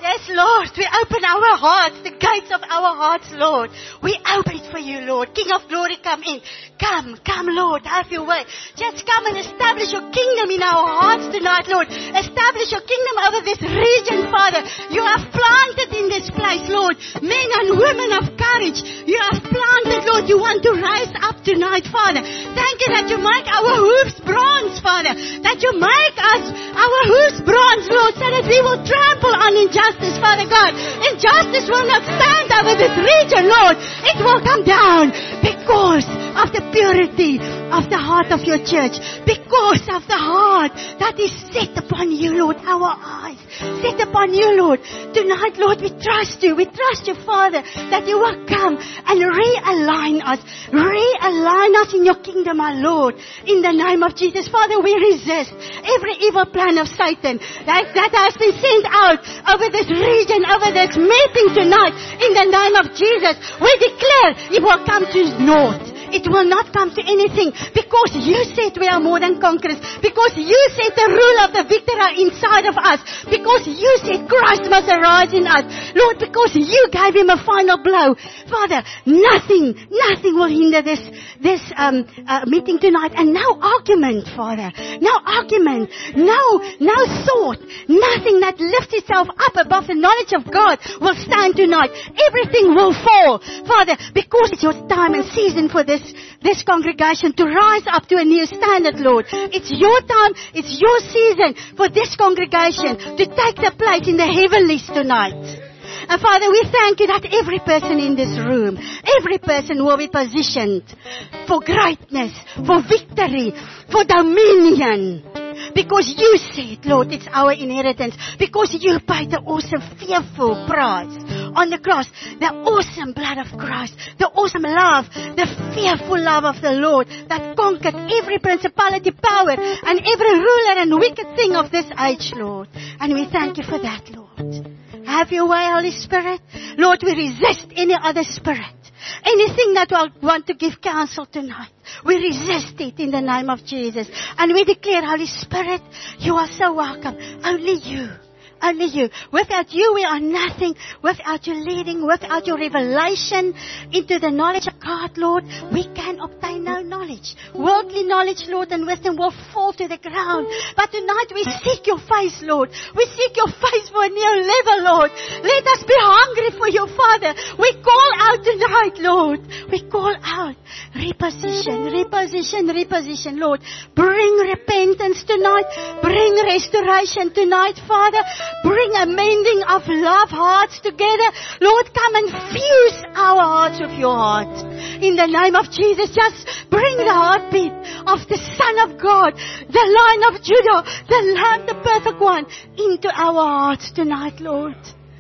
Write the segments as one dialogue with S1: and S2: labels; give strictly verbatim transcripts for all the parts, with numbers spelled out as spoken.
S1: Yes, Lord, we open our hearts, the gates of our hearts, Lord. We open it for you, Lord. King of glory, come in. Come, come, Lord, have your way. Just come and establish your kingdom in our hearts tonight, Lord. Establish your kingdom over this region, Father. You have planted in this place, Lord, men and women of courage. You have planted, Lord. You want to rise up tonight, Father. Thank you that you make our hoofs bronze, Father. That you make us, our hoofs bronze, Lord, so that we will trample on injustice, Father God. Injustice will not stand over this region, Lord. It will come down because of the purity of the heart of your church. Because of the heart that is set upon you, Lord. Our eyes set upon you, Lord. Tonight, Lord, we trust you. We trust you, Father, that you will come and realign us. Realign us in your kingdom, our Lord. In the name of Jesus. Father, we resist every evil plan of Satan that, that has been sent out over this region, over this meeting tonight. In the name of Jesus, we declare it will come to naught. It will not come to anything because you said we are more than conquerors. Because you said the rule of the victor are inside of us. Because you said Christ must arise in us. Lord, because you gave him a final blow. Father, nothing, nothing will hinder this, this um, uh, meeting tonight. And no argument, Father. No argument. No, no thought. Nothing that lifts itself up above the knowledge of God will stand tonight. Everything will fall, Father, because it's your time and season for this This congregation to rise up to a new standard, Lord. It's your time, it's your season for this congregation to take the place in the heavenlies tonight. And Father, we thank you that every person in this room, every person will be positioned for greatness, for victory, for dominion. Because you said, Lord, it's our inheritance. Because you paid the awesome, fearful price on the cross. The awesome blood of Christ. The awesome love. The fearful love of the Lord that conquered every principality, power, and every ruler and wicked thing of this age, Lord. And we thank you for that, Lord. Have your way, Holy Spirit. Lord, we resist any other spirit. Anything that will want to give counsel tonight, we resist it in the name of Jesus. And we declare, Holy Spirit, you are so welcome. Only you. Only you. Without you, we are nothing. Without your leading, without your revelation into the knowledge of God, Lord, we can obtain no knowledge. Worldly knowledge, Lord, and wisdom will fall to the ground. But tonight we seek your face, Lord. We seek your face for a new level, Lord. Let us be hungry for your Father. We call out tonight, Lord. We call out. Reposition, reposition, reposition, Lord. Bring repentance tonight. Bring restoration tonight, Father. Bring a mending of love hearts together. Lord, come and fuse our hearts with your heart. In the name of Jesus, just bring the heartbeat of the Son of God, the Lion of Judah, the Lamb, the perfect one, into our hearts tonight, Lord.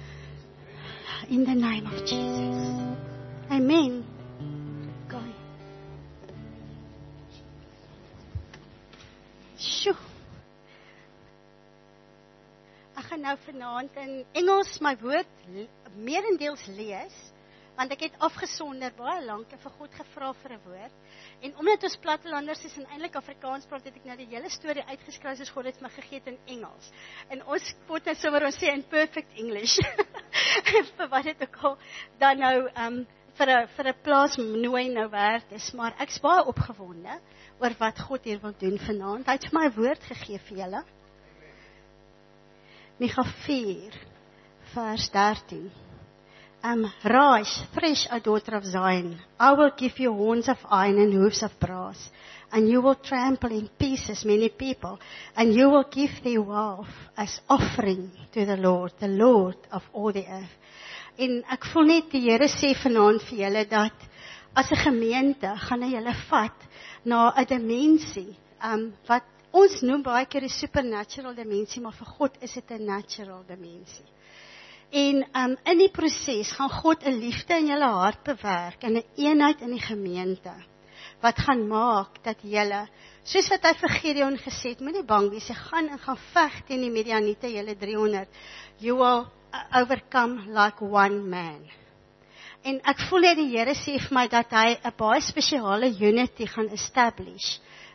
S1: In the name of Jesus. Amen. Go ahead. Sjoe. Ek gaan nou vanaand in Engels my woord meerendeels lees, want ek het afgesonder baie lank en vir God gevra vir 'n woord. En omdat ons plattelanders is en eintlik Afrikaans praat, het ek nou die hele storie uitgeskryf soos God het my gegee in Engels. En ons pot net sommer ons sê in perfect English. Vir wat dit ook al dan nou um, vir 'n vir 'n plaas nooi nou werd is, maar ek's baie opgewonde oor wat God hier wil doen vanaand. Hy het vir my 'n woord gegee vir julle. Micha vier, vers dertien. Um, Rise, fresh, O daughter of Zion. I will give you horns of iron and hoofs of brass, and you will trample in pieces many people, and you will give their wealth as offering to the Lord, the Lord of all the earth. En ek voel net die Here sê vanaand vir julle dat as 'n gemeente gaan hy julle vat na 'n dimensie um, wat ons noem baie keer die supernatural dimensie, maar vir God is dit 'n natural dimensie. En um, in die proses gaan God 'n liefde in julle hart bewerk en 'n eenheid in die gemeente wat gaan maak dat julle, soos wat hy vir Gideon gesê het, moenie bang wees, jy gaan en gaan veg teen die Midianiete, julle driehonderd. You will overcome like one man. En ek voel net die Here sê vir my dat hy 'n baie spesiale unity gaan establish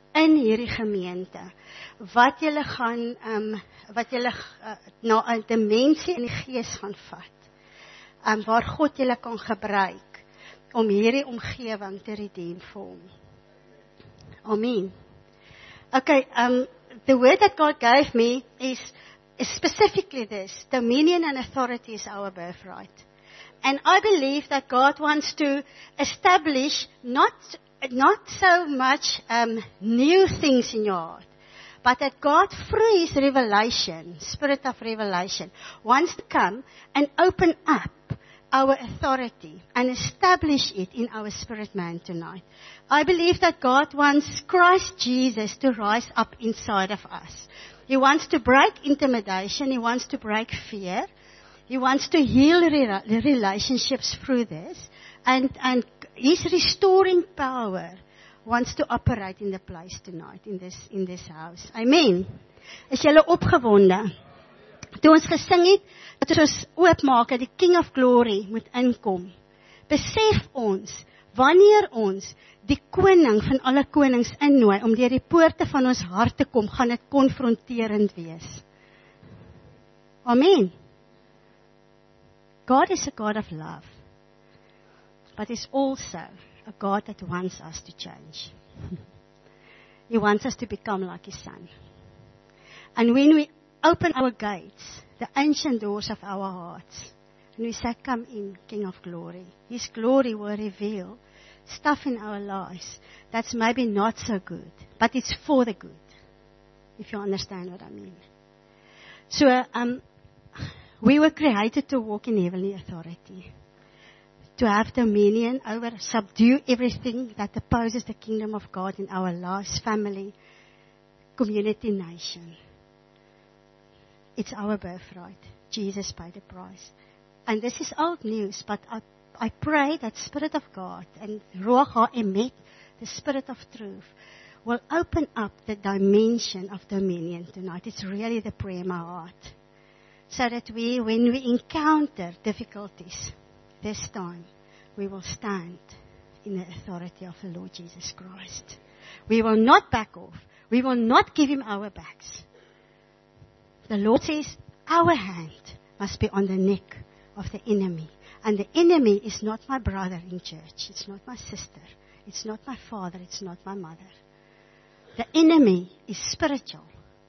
S1: in hierdie gemeente, wat julle gaan, um, wat julle uh, na 'n dimensie in die gees gaan vat, um, waar God julle kan gebruik, om hierdie omgewing te redeem vir hom. Amen. Okay, um, the word that God gave me is, is specifically this: dominion and authority is our birthright. And I believe that God wants to establish not not so much um, new things in your heart, but that God, through His revelation, Spirit of revelation, wants to come and open up our authority and establish it in our spirit man tonight. I believe that God wants Christ Jesus to rise up inside of us. He wants to break intimidation. He wants to break fear. He wants to heal re- relationships through this. And, and His restoring power wants to operate in the place tonight, in this, in this house. Amen. Is julle opgewonde? Toe ons gesing het, dat ons oopmaak, dat die King of Glory moet inkom. Besef ons, wanneer ons die koning van alle konings innooi, om deur die poorte van ons hart te kom, gaan dit konfronterend wees. Amen. God is a God of love, but He's also a God that wants us to change. He wants us to become like His Son. And when we open our gates, the ancient doors of our hearts, and we say, come in, King of Glory, His glory will reveal stuff in our lives that's maybe not so good, but it's for the good, if you understand what I mean. So, um, we were created to walk in heavenly authority, to have dominion over, subdue everything that opposes the kingdom of God in our lives, family, community, nation. It's our birthright. Jesus paid the price. And this is old news, but I, I pray that Spirit of God and Ruach HaEmet, the Spirit of truth, will open up the dimension of dominion tonight. It's really the prayer in my heart. So that we, when we encounter difficulties this time, we will stand in the authority of the Lord Jesus Christ. We will not back off. We will not give Him our backs. The Lord says, our hand must be on the neck of the enemy. And the enemy is not my brother in church. It's not my sister. It's not my father. It's not my mother. The enemy is spiritual.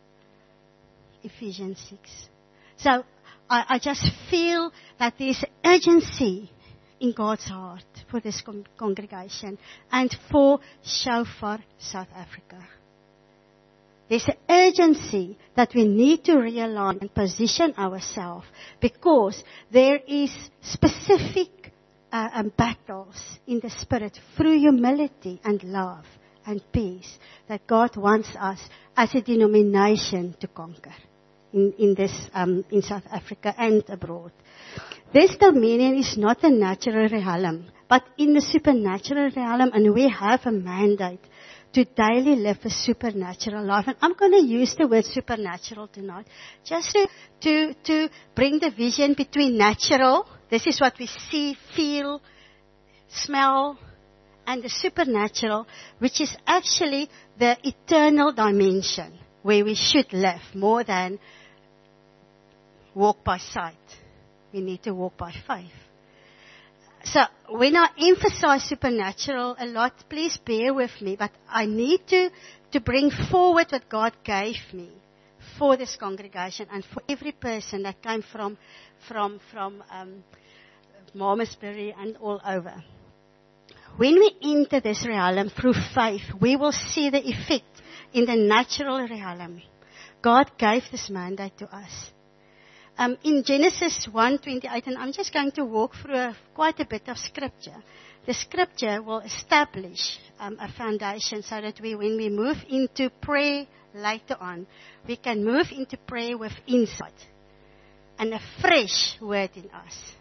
S1: Ephesians six. So, I, I just feel that there's urgency in God's heart for this con- congregation and for Shofar South Africa. There's an urgency that we need to realign and position ourselves, because there is specific uh, um, battles in the Spirit through humility and love and peace that God wants us as a denomination to conquer in, in this um, in South Africa and abroad. This dominion is not a natural realm, but in the supernatural realm, and we have a mandate to daily live a supernatural life. And I'm going to use the word supernatural tonight, just to, to, to bring the vision between natural, this is what we see, feel, smell, and the supernatural, which is actually the eternal dimension, where we should live more than walk by sight. We need to walk by faith. So, when I emphasize supernatural a lot, please bear with me, but I need to, to bring forward what God gave me for this congregation and for every person that came from, from, from, um, Malmesbury and all over. When we enter this realm through faith, we will see the effect in the natural realm. God gave this mandate to us. Um, in Genesis one twenty-eight, and I'm just going to walk through a, quite a bit of scripture. The scripture will establish um, a foundation so that we, when we move into prayer later on, we can move into prayer with insight and a fresh word in us.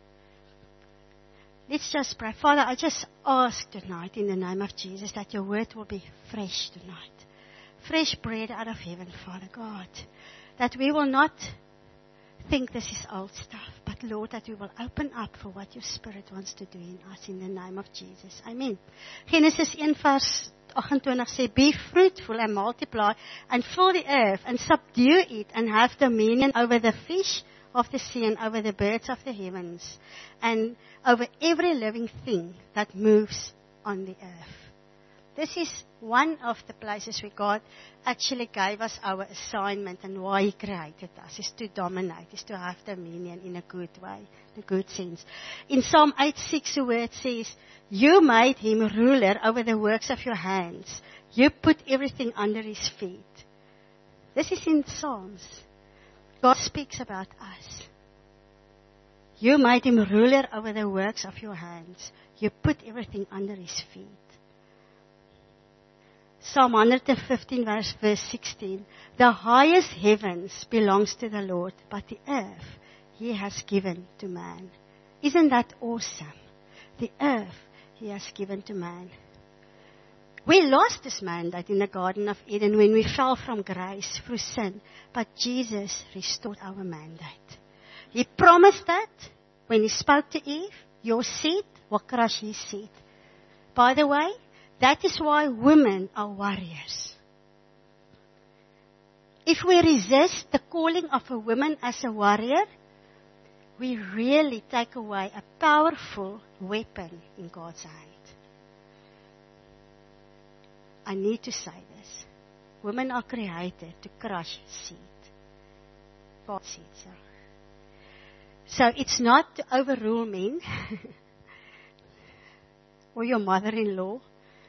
S1: Let's just pray. Father, I just ask tonight in the name of Jesus that your word will be fresh tonight. Fresh bread out of heaven, Father God. That we will not think this is old stuff, but that, Lord, that we will open up for what your Spirit wants to do in us in the name of Jesus. Amen. Genesis one vers twenty-eight sê, be fruitful and multiply and fill the earth and subdue it and have dominion over the fish of the sea and over the birds of the heavens and over every living thing that moves on the earth. This is one of the places where God actually gave us our assignment and why He created us, is to dominate, is to have dominion in a good way, in a good sense. In Psalm eight six, the word says, you made Him ruler over the works of your hands. You put everything under His feet. This is in Psalms. God speaks about us. You made Him ruler over the works of your hands. You put everything under His feet. Psalm one fifteen verse, verse sixteen. The highest heavens belongs to the Lord, but the earth He has given to man. Isn't that awesome? The earth He has given to man. We lost this mandate in the Garden of Eden when we fell from grace through sin, but Jesus restored our mandate. He promised that when He spoke to Eve, your seed will crush his seed. By the way, that is why women are warriors. If we resist the calling of a woman as a warrior, we really take away a powerful weapon in God's hand. I need to say this. Women are created to crush seed. God's seed, so. So it's not to overrule men or your mother-in-law.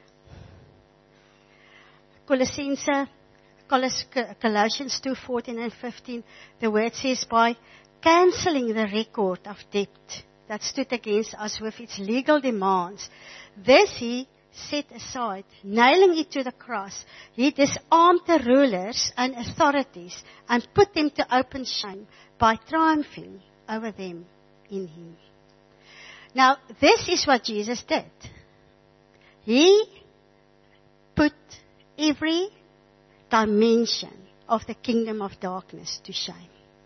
S1: Colossians, Colossians two fourteen and fifteen, the word says, by cancelling the record of debt that stood against us with its legal demands, this He set aside, nailing it to the cross. He disarmed the rulers and authorities and put them to open shame by triumphing over them in Him. Now, this is what Jesus did. He put every dimension of the kingdom of darkness to shame.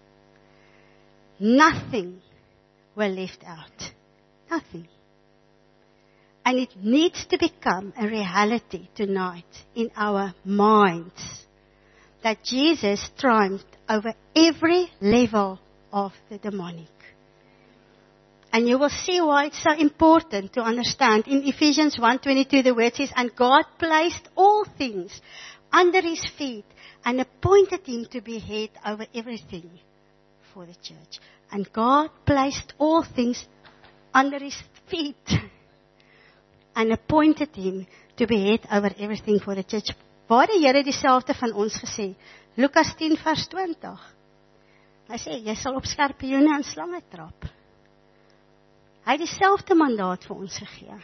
S1: Nothing were left out. Nothing. And it needs to become a reality tonight in our minds that Jesus triumphed over every level of the demonic. And you will see why it's so important to understand. In Ephesians one twenty-two, the word says, and God placed all things under His feet and appointed Him to be head over everything for the church. And God placed all things under His feet and appointed Him to be head over everything for the church. Waar die Here dieselfde van ons gesê? Lukas ten vers twintig. Hy sê, jy sal op skorpioene en slange trap. Hy het dieselfde mandaat vir ons gegee.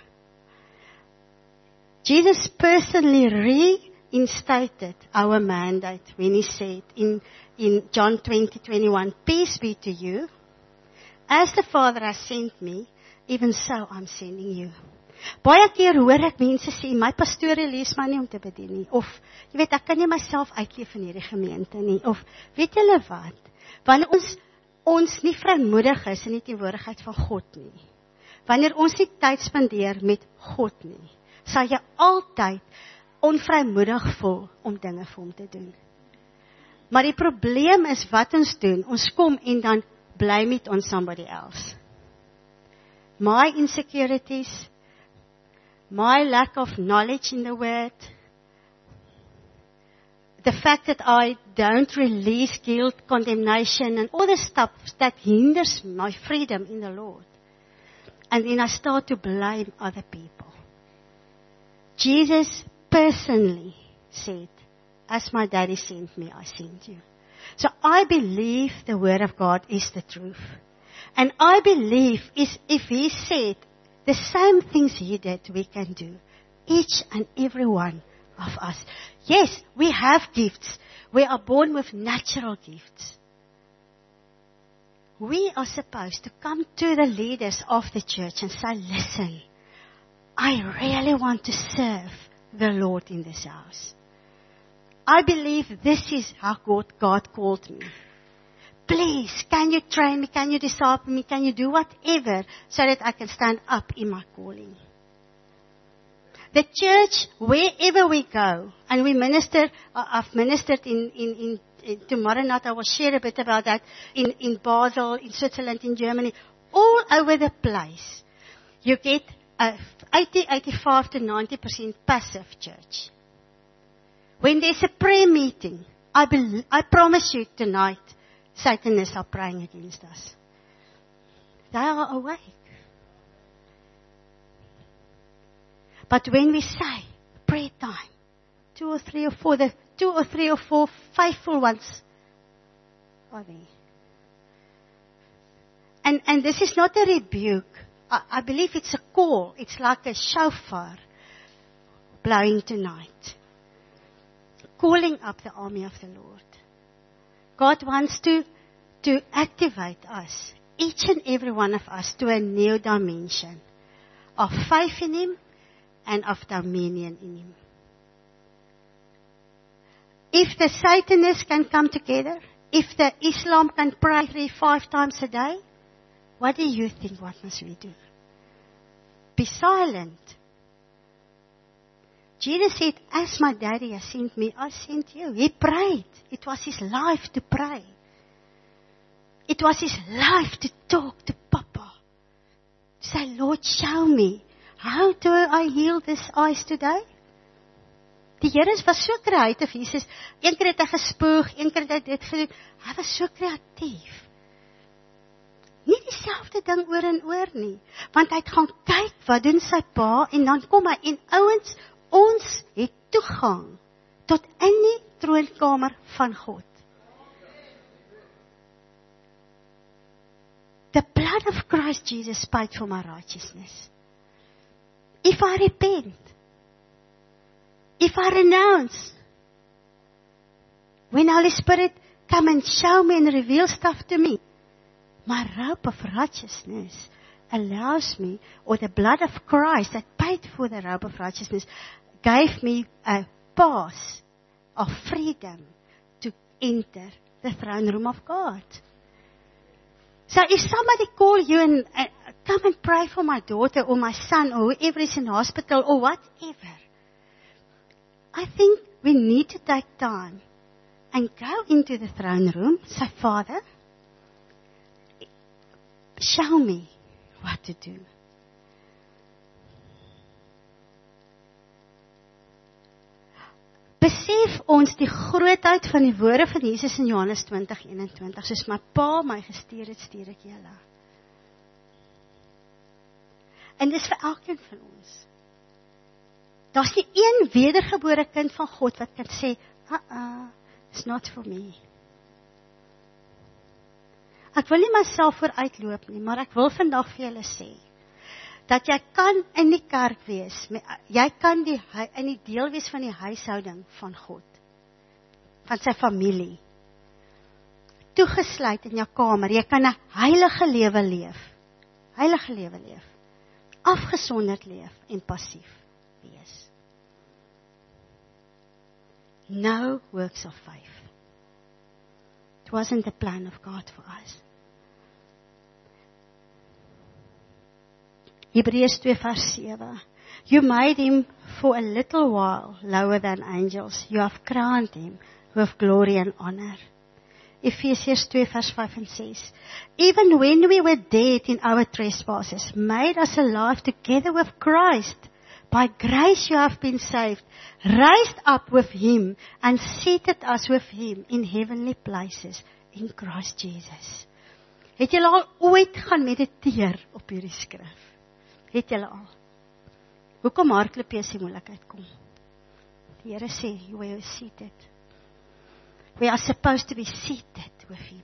S1: Jesus personally reinstated our mandate when He said in, in John twenty twenty-one, peace be to you. As the Father has sent me, even so I'm sending you. Baie keer hoor ek mense sê, my pastorie lees my nie om te bedien nie. Of, jy weet, ek kan nie myself uitleef in hierdie gemeente nie. Of, weet julle wat? Wanneer ons, ons nie vrymoedig is in die teenwoordigheid van God nie. Wanneer ons nie tyd spandeer met God nie, sal jy altyd onvrymoedig voel om dinge vir hom te doen. Maar die probleem is wat ons doen. Ons kom en dan blame it on somebody else. My insecurities, my lack of knowledge in the Word, the fact that I don't release guilt, condemnation, and all the stuff that hinders my freedom in the Lord. And then I start to blame other people. Jesus personally said, as my daddy sent me, I sent you. So I believe the Word of God is the truth. And I believe is if He said, the same things He did, we can do. Each and every one of us. Yes, we have gifts. We are born with natural gifts. We are supposed to come to the leaders of the church and say, listen, I really want to serve the Lord in this house. I believe this is how God, God called me. please, can you train me, can you disciple me, can you do whatever so that I can stand up in my calling. The church, wherever we go, and we minister, uh, I've ministered in, in, in, in, tomorrow night I will share a bit about that, in, in Basel, in Switzerland, in Germany, all over the place. You get a eighty, eighty-five to ninety percent passive church. When there's a prayer meeting, I, bel- I promise you tonight, Satanists are praying against us. They are awake. But when we say, prayer time, two or three or four, the two or three or four faithful ones are there. And, and this is not a rebuke. I, I believe it's a call. It's like a shofar blowing tonight. Calling up the army of the Lord. God wants to, to activate us, each and every one of us, to a new dimension of faith in Him and of dominion in Him. If the Satanists can come together, if the Islam can pray three, five times a day, what do you think, what must we do? Be silent. Jesus said, as my daddy has sent me, I sent you. He prayed. It was his life to pray. It was his life to talk to Papa. To say, Lord, show me. How do I heal this eyes today? Die Here was so creatief. Jesus, een keer het hy gespoeg, een keer het hy dit gedoen. Hy was so kreatief. Nie dieselfde ding oor en oor nie. Want hy het gaan kyk, wat doen sy pa, en dan kom hy, en ouens, ons het toegang tot in die troonkamer van God. The blood of Christ Jesus paid for my righteousness. If I repent, if I renounce, when Holy Spirit come and show me and reveal stuff to me, my robe of righteousness allows me, or the blood of Christ that paid for the robe of righteousness, gave me a pass of freedom to enter the throne room of God. So if somebody call you and uh, come and pray for my daughter or my son or whoever is in hospital or whatever, I think we need to take time and go into the throne room, say, Father, show me what to do. Besef ons die grootheid van die woorde van Jesus in Johannes twintig eenentwintig, soos my pa my gestuur het, stuur ek julle. En dis vir elkeen van ons. Daar's nie een wedergebore kind van God wat kan sê, uh-uh, it's not for me. Ek wil nie myself vooruitloop nie, maar ek wil vandag vir julle sê, dat jy kan in die kerk wees, jy kan die, in die deel wees van die huishouding van God, van sy familie, toegesluit in jou kamer, jy kan 'n heilige lewe leef, heilige lewe leef, afgesonderd leef en passief wees. No works of faith. It wasn't the plan of God for us. Hebreërs two vers seven. You made him for a little while lower than angels. You have crowned him with glory and honor. Ephesians two vers five and six. Even when we were dead in our trespasses, made us alive together with Christ. By grace you have been saved, raised up with him, and seated us with him in heavenly places in Christ Jesus. Het julle al ooit gaan mediteer op hierdie skrif? Het julle al? Hoekom hardloop jy as die moeilikheid kom? Die Here sê, we are seated. We are supposed to be seated with him.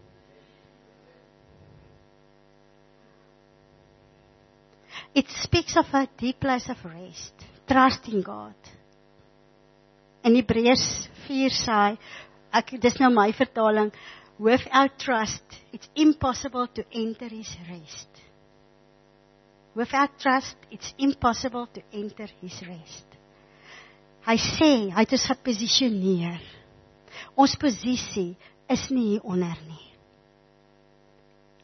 S1: It speaks of a deep place of rest, trusting God. In Hebreërs four sê, ek, dis nou my vertaling, without trust, it's impossible to enter his rest. Without trust, it's impossible to enter his rest. Hy sê, hy het ons geposisioneer. Ons posisie is nie hieronder nie.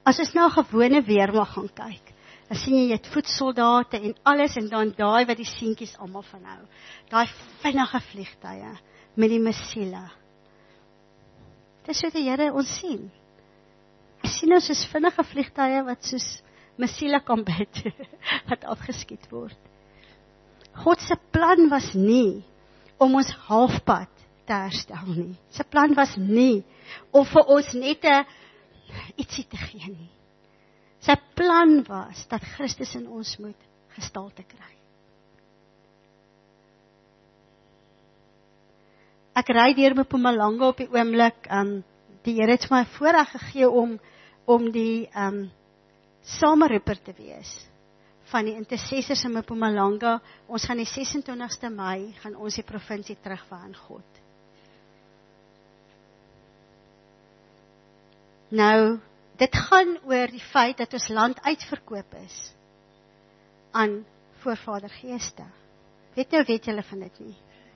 S1: as ons nou gewone weermag gaan kyk, dan sien jy, jy het voetsoldate en alles, en dan daai wat die seentjies almal van hou. Daai vinnige vliegtuie, met die missiele. Dis wat die Here ons sien. Ons sien ons is vinnige vliegtuie, wat soos missiele kan bid, wat afgeskiet word. God se plan was nie, om ons halfpad te herstel nie. Sy plan was nie, om vir ons net 'n ietsie te gee nie. Sy plan was, dat Christus in ons moet gestalte kry. Ek ry deur Mpumalanga op die oomblik, um, die Here het my voorreg gegee om, om die um, sameroeper te wees, van die intercessors in Mpumalanga. Ons gaan die ses en twintigste Mei, gaan ons die provinsie terugvat aan God. Nou, dit gaan oor die feit dat ons land uitverkoop is aan voorvadergeeste. Weet nou, weet julle van dit nie?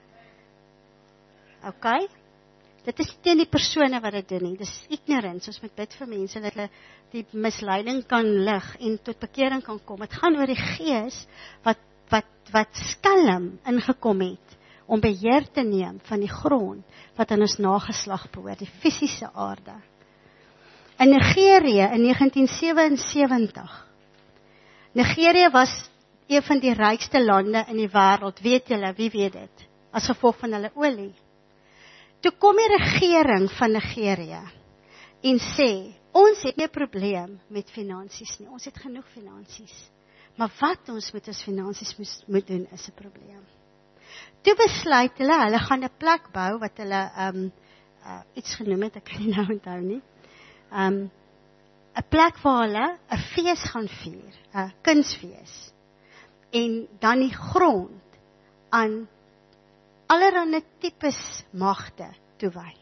S1: Ok? Dit is nie teen die persone wat dit doen nie. Dit is ignorance. Ons moet bid vir mense, dat hulle die misleiding kan lig en tot bekering kan kom. Het gaan oor die gees wat, wat, wat skelm ingekom het, om beheer te neem van die grond, wat aan ons nageslag behoort, die fisiese aarde. In Nigerië in negentien sewensewentig. Nigerië was een van die rykste lande in die wêreld, weet julle, wie weet dit, as gevolg van hulle olie. Toe kom die regering van Nigerië en sê, ons het nie 'n probleem met finansies nie, ons het genoeg finansies. Maar wat ons met ons finansies moet, moet doen is 'n probleem. Toe besluit hulle, hulle gaan 'n plek bou, wat hulle um, uh, iets genoem het, ek kan nie nou onthou nie, 'n um, plek waar hulle 'n fees gaan vier, 'n kunsfees, en dan die grond aan allerlei tipes magte toewy.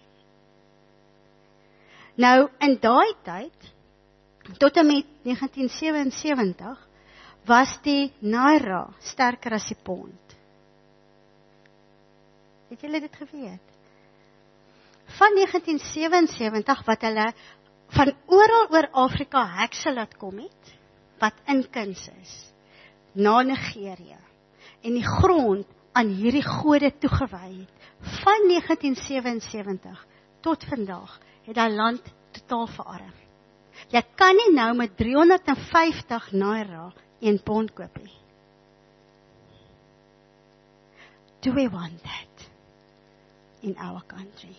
S1: Nou, in daai tyd, tot en met negentien sewensewentig, was die Naira sterker as die pond. Het julle dit geweet? Van negentien sewensewentig, wat hulle van oral oor Afrika hekse laat kom het, wat in kuns is, na Nigerië, en die grond aan hierdie gode toegewy het, van negentien sewensewentig tot vandag, het daai land totaal verarm. Jy kan nie nou met driehonderdvyftig Naira een pond koop nie. Do we want that in our country?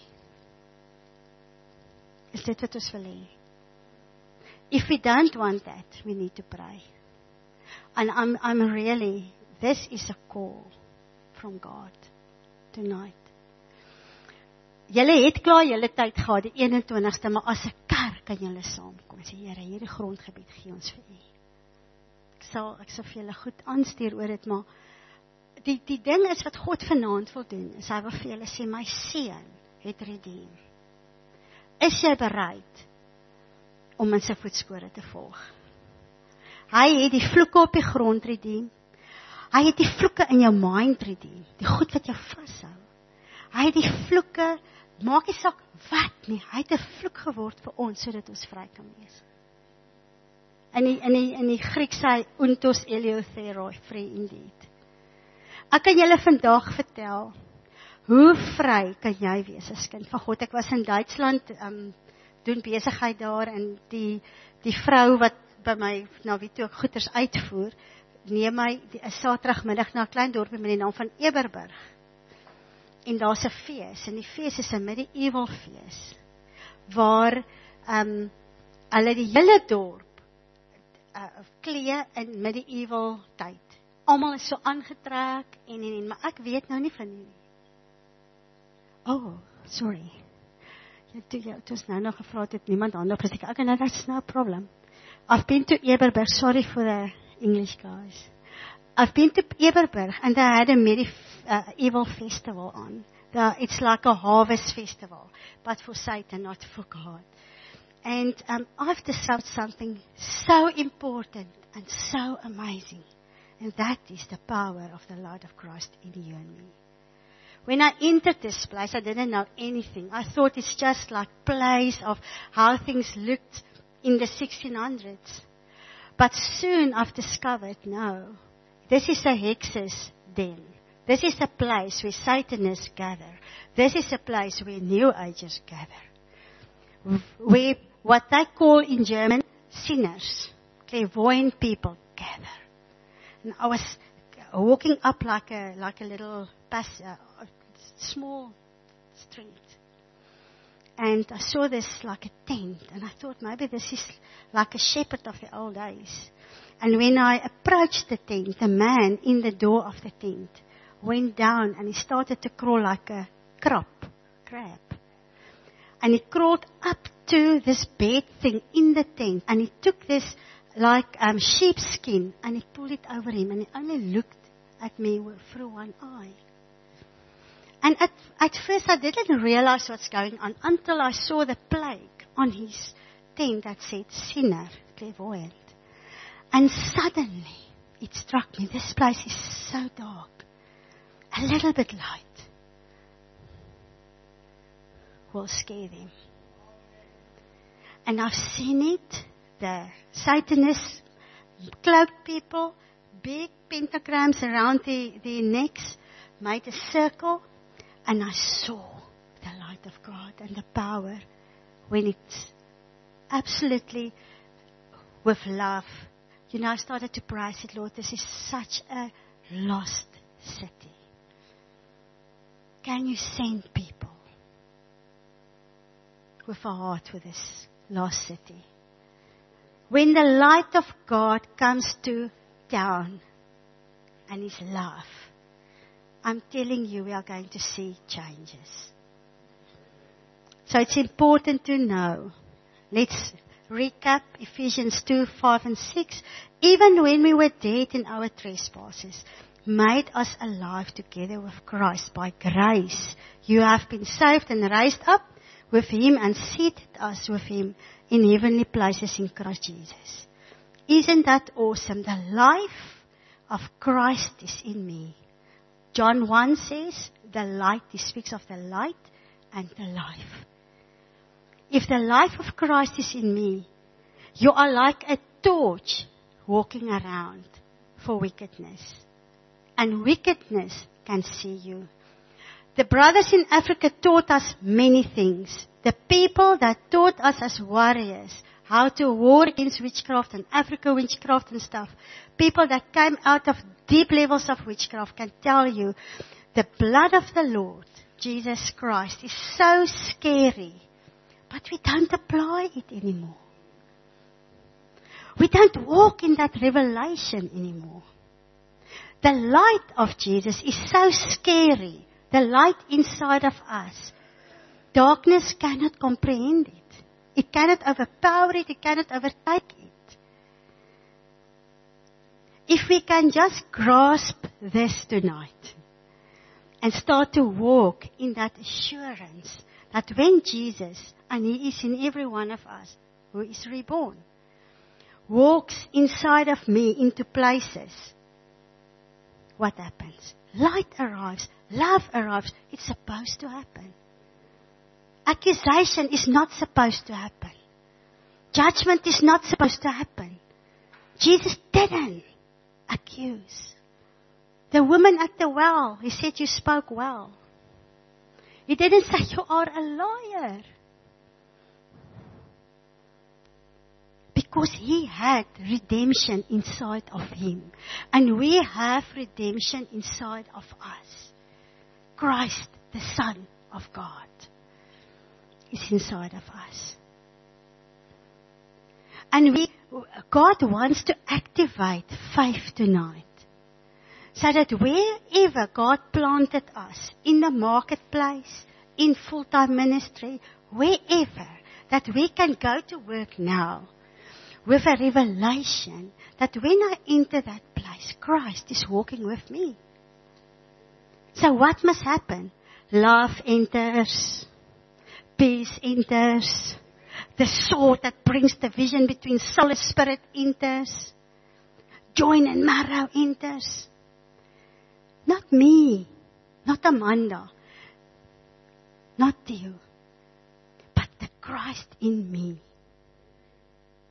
S1: Is dit wat ons wil hê? If we don't want that, we need to pray. And I'm, I'm really, this is a call from God tonight. Julle het klaar julle tyd gehad, die eenentwintigste, maar as 'n kerk kan julle saamkom. Sê, Here, hierdie grondgebied gee ons vir U. Ek sal, ek sal vir julle goed aanstuur oor dit, maar die, die ding is wat God vanaand wil doen, is hy wil vir julle sê, my seun het redeem. Is jy bereid om in sy voetspore te volg? Hy het die vloeke op die grond redeem. Hy het die vloeke in jou mind redeem. Die goed wat jou vashou. Hy het die vloeke, maak nie saak wat nie, hy het 'n vloek geword vir ons, sodat ons vry kan wees. In die, in die, in die Grieks sê hy, untos eleutheroi, free indeed. Ek kan julle vandag vertel, hoe vry kan jy wees as kind van God? Ek was in Duitsland, um, doen besigheid daar, en die, die vrou wat by my, na wie toe ek goeders uitvoer, neem my, die Saterdagmiddag na 'n klein dorpie met die naam van Eberberg. En daar's 'n fees, en die fees is 'n medieval fees, waar um, hulle die hele dorp uh, klee in medieval tyd. Almal is so aangetrek, en, en, en, maar ek weet nou nie van nie. Oh, sorry. Ja, toe, ja, toe is nou nog gevraagd, het niemand anders gesê, okay, no, that's no problem. I've been to Eberberg, sorry for the English guys. I've been to Eberberg, and they had a medieval uh, festival on. The, it's like a harvest festival, but for Satan, not for God. And um, I've discovered something so important and so amazing, and that is the power of the light of Christ in you and me. When I entered this place, I didn't know anything. I thought it's just like place of how things looked in the sixteen hundreds. But soon I've discovered, no, this is a hex's den. This is a place where Satanists gather. This is a place where New Agers gather. Where what they call in German, sinners, clairvoyant people gather. And I was walking up like a, like a little pass, uh, small street. And I saw this like a tent, and I thought maybe this is like a shepherd of the old days. And when I approached the tent, the man in the door of the tent went down and he started to crawl like a crab, crab. And he crawled up to this bed thing in the tent, and he took this like um, sheepskin and he pulled it over him, and he only looked at me through one eye. And at, at first I didn't realize what's going on until I saw the plague on his tent that said sinner, clairvoyant. And suddenly it struck me, this place is so dark, a little bit light will scare them. And I've seen it, the Satanists, cloaked people, big pentagrams around their, their necks, made a circle. And I saw the light of God and the power when it's absolutely with love. You know, I started to praise it, Lord, this is such a lost city. Can you send people with a heart for this lost city? When the light of God comes to town and His love, I'm telling you, we are going to see changes. So it's important to know. Let's recap Ephesians two, five and six. Even when we were dead in our trespasses, made us alive together with Christ. By grace, you have been saved and raised up with Him and seated us with Him in heavenly places in Christ Jesus. Isn't that awesome? The life of Christ is in me. John one says, the light, he speaks of the light and the life. If the life of Christ is in me, you are like a torch walking around for wickedness. And wickedness can see you. The brothers in Africa taught us many things. The people that taught us as warriors how to war against witchcraft and Africa witchcraft and stuff. People that came out of deep levels of witchcraft can tell you the blood of the Lord, Jesus Christ, is so scary. But we don't apply it anymore. We don't walk in that revelation anymore. The light of Jesus is so scary. The light inside of us. Darkness cannot comprehend it. It cannot overpower it. It cannot overtake it. If we can just grasp this tonight and start to walk in that assurance that when Jesus, and He is in every one of us who is reborn, walks inside of me into places, what happens? Light arrives. Love arrives. It's supposed to happen. Accusation is not supposed to happen. Judgment is not supposed to happen. Jesus didn't accuse. The woman at the well, He said, you spoke well. He didn't say, you are a liar. Because He had redemption inside of Him. And we have redemption inside of us. Christ, the Son of God, is inside of us. And we, God wants to activate faith tonight. So that wherever God planted us, in the marketplace, in full-time ministry, wherever, that we can go to work now with a revelation that when I enter that place, Christ is walking with me. So what must happen? Love enters. Peace enters. The sword that brings division between soul and spirit enters. Join and marrow enters. Not me. Not Amanda. Not you. But the Christ in me.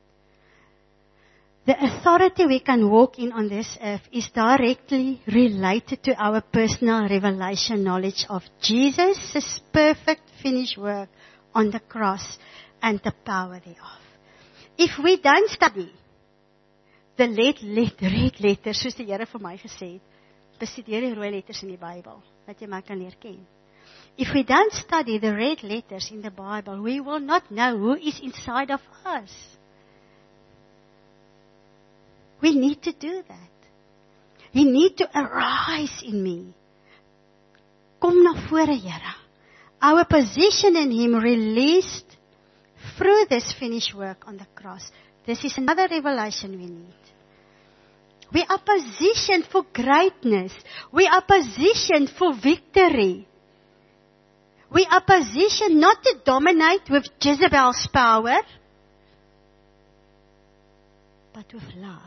S1: The authority we can walk in on this earth is directly related to our personal revelation knowledge of Jesus' perfect finished work on the cross and the power thereof. If we don't study the red, red, red letters, soos die Here vir my gesê het, bestudeer die rooi letters in die Bybel, dat jy my kan leer ken. If we don't study the red letters in the Bible, we will not know who is inside of us. We need to do that. You need to arise in me. Kom na vore, Here. Our position in Him released through this finished work on the cross. This is another revelation we need. We are positioned for greatness. We are positioned for victory. We are positioned not to dominate with Jezebel's power, but with love.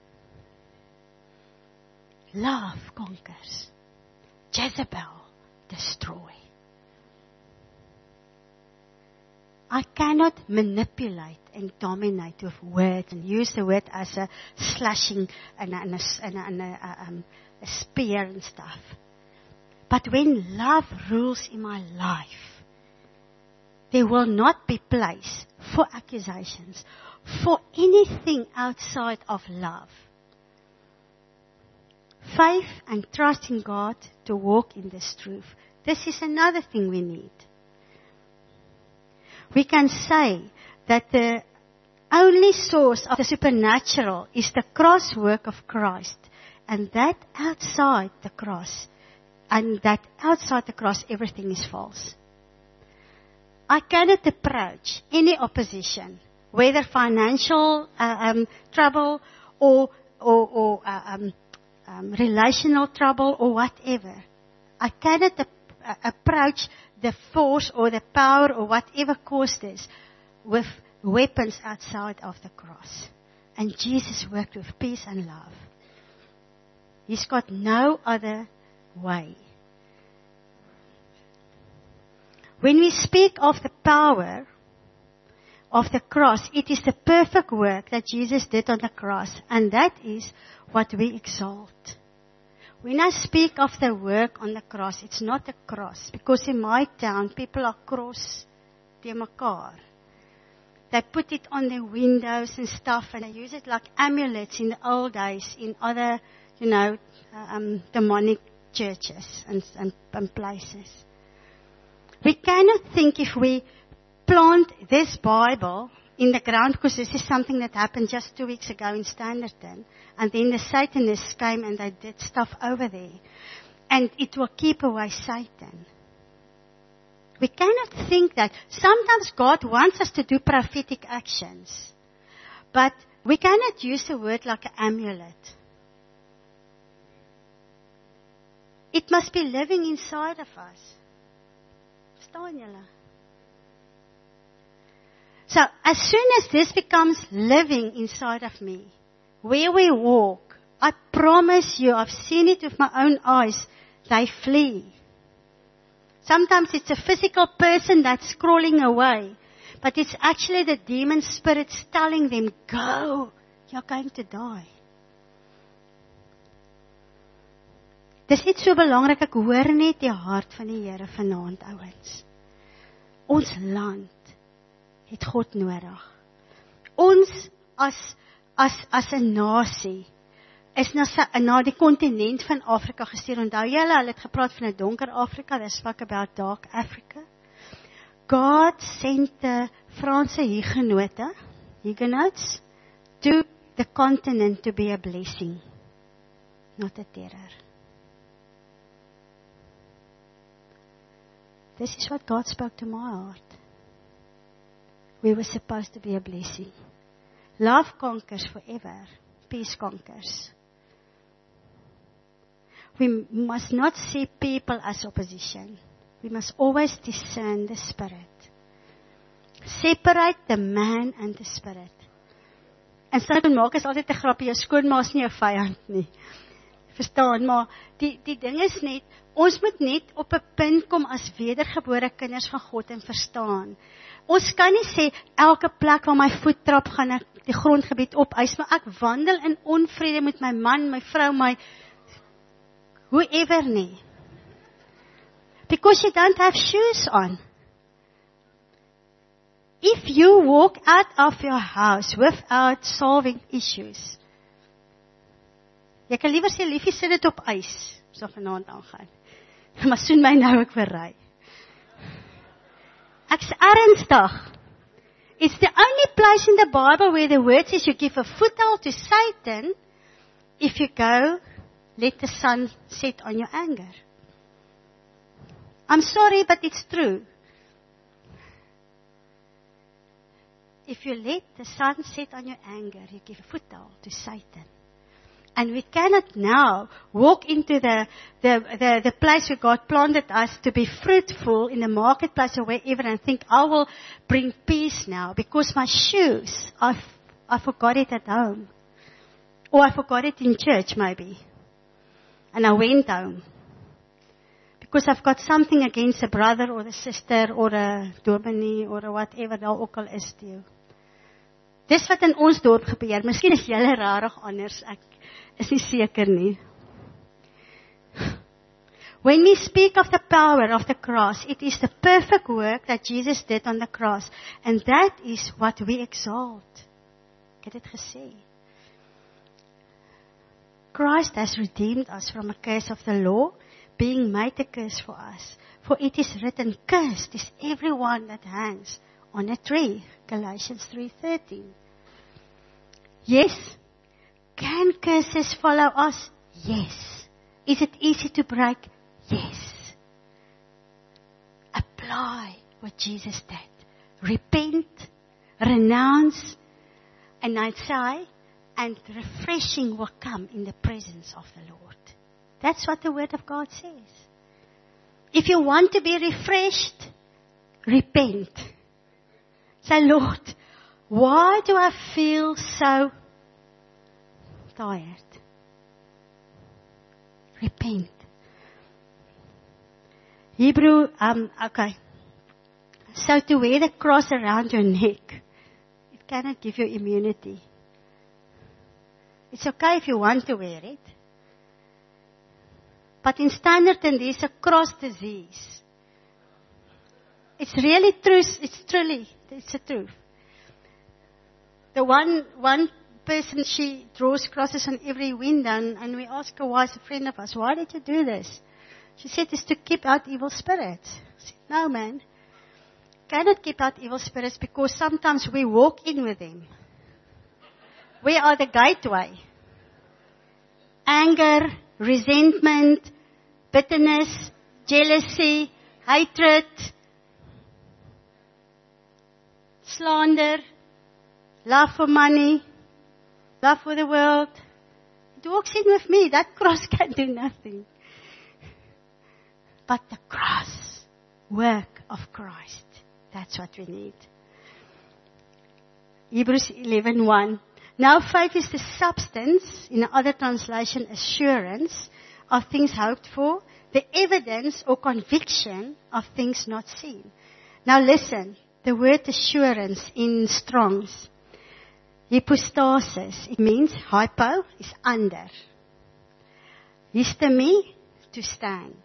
S1: Love conquers. Jezebel destroy. I cannot manipulate and dominate with words and use the word as a slashing and a, and a, and a, and a, um, a spear and stuff. But when love rules in my life, there will not be place for accusations, for anything outside of love. Faith and trust in God to walk in this truth. This is another thing we need. We can say that the only source of the supernatural is the cross work of Christ. And that outside the cross, and that outside the cross, everything is false. I cannot approach any opposition, whether financial uh, um, trouble or, or, or uh, um, um, relational trouble or whatever. I cannot ap- uh, approach the force or the power or whatever caused this with weapons outside of the cross. And Jesus worked with peace and love. He's got no other way. When we speak of the power of the cross, it is the perfect work that Jesus did on the cross, and that is what we exalt. When I speak of the work on the cross, it's not a cross, because in my town, people are cross te mekaar. They put it on their windows and stuff, and they use it like amulets in the old days in other, you know, um, demonic churches and, and, and places. We cannot think if we plant this Bible in the ground, because this is something that happened just two weeks ago in Standerton, and then the Satanists came and they did stuff over there, and it will keep away Satan. We cannot think that. Sometimes God wants us to do prophetic actions, but we cannot use the word like an amulet. It must be living inside of us. Verstaan julle? So, as soon as this becomes living inside of me, where we walk, I promise you, I've seen it with my own eyes, they flee. Sometimes it's a physical person that's crawling away, but it's actually the demon spirits telling them, go, you're going to die. Dis net so belangrik, ek hoor net die hart van die Here vanaand, ouens. Ons land het God nodig. Ons as as as 'n nasie is na na die kontinent van Afrika gestuur. Onthou julle, hulle het gepraat van 'n donker Afrika, they spoke about dark Africa. God sent the Franse Huguenote, Huguenots, to the continent to be a blessing, not a terror. This is what God spoke to my heart. We were supposed to be a blessing. Love conquers forever. Peace conquers. We must not see people as opposition. We must always discern the spirit. Separate the man and the spirit. En so kan maak is altyd 'n grappie, jou skoonma is nie 'n vyand nie. Verstaan, maar die, die ding is net, ons moet net op 'n punt kom as wedergebore kinders van God en verstaan. Ons kan nie sê, elke plek waar my voet trap, gaan ek die grondgebied opeis, maar ek wandel in onvrede met my man, my vrou, my whoever nie. Because you don't have shoes on. If you walk out of your house without solving issues, jy kan liewer sê, liefie, sit dit op ys, so vanaand aangaan. Maar soen my nou ek weer ry. Ek's ernstig. It's the only place in the Bible where the word says you give a foothold to Satan if you go, let the sun set on your anger. I'm sorry, but it's true. If you let the sun set on your anger, you give a foothold to Satan. And we cannot now walk into the, the, the, the place where God planted us to be fruitful in the marketplace or wherever and think, I will bring peace now because my shoes, I've, I forgot it at home. Or I forgot it in church maybe. And I went home. Because I've got something against a brother or a sister or a dominee or a whatever daar ook al is die. Dis wat in ons dorp gebeur. Miskien is julle rarig anders. Ek is nie seker nie. When we speak of the power of the cross, it is the perfect work that Jesus did on the cross. And that is what we exalt. Ek het dit gesê. Christ has redeemed us from a curse of the law, being made a curse for us. For it is written, cursed is everyone that hangs on a tree. Galatians three thirteen. Yes. Can curses follow us? Yes. Is it easy to break? Yes. Apply what Jesus did. Repent, renounce, and I'd say, and refreshing will come in the presence of the Lord. That's what the Word of God says. If you want to be refreshed, repent. Say, Lord, why do I feel so tired? Repent. Hebrew, um, okay. So to wear the cross around your neck, it cannot give you immunity. It's okay if you want to wear it. But in Standerton, there's a cross disease. It's really true. It's truly, it's the truth. The one, one person, she draws crosses on every window, and, and we ask her, why is a friend of us, why did you do this? She said, it's to keep out evil spirits. I said, no, man. Cannot keep out evil spirits because sometimes we walk in with them. We are the gateway. Anger, resentment, bitterness, jealousy, hatred, slander, love for money, love for the world. It walks in with me. That cross can do nothing. But the cross, work of Christ, that's what we need. Hebrews eleven one. Now faith is the substance, in another translation, assurance of things hoped for, the evidence or conviction of things not seen. Now listen, the word assurance in Strong's, hypostasis, it means hypo is under. Histemi, to stand.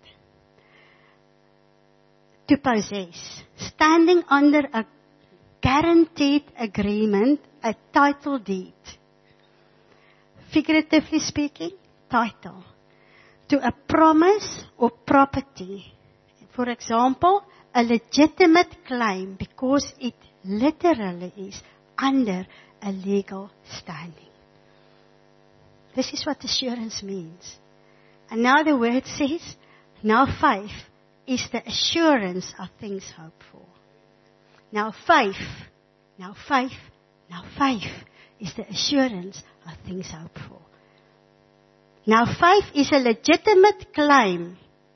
S1: To possess. Standing under a guaranteed agreement, a title deed. Figuratively speaking, title. To a promise or property. For example, a legitimate claim because it literally is under a legal standing. This is what assurance means. And now the word says, now faith is the assurance of things hoped for. Now faith, now faith, now faith is the assurance of things hoped for. Now faith is a legitimate claim,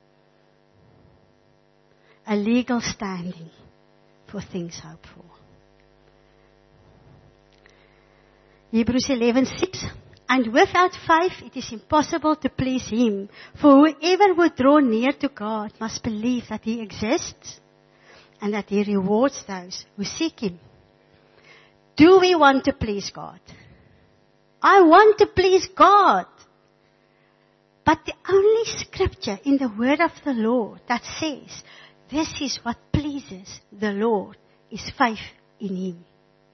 S1: a legal standing for things hoped for. Hebrews eleven six. And without faith, it is impossible to please Him. For whoever would draw near to God must believe that He exists and that He rewards those who seek Him. Do we want to please God? I want to please God. But the only scripture in the word of the Lord that says, this is what pleases the Lord, is faith in Him.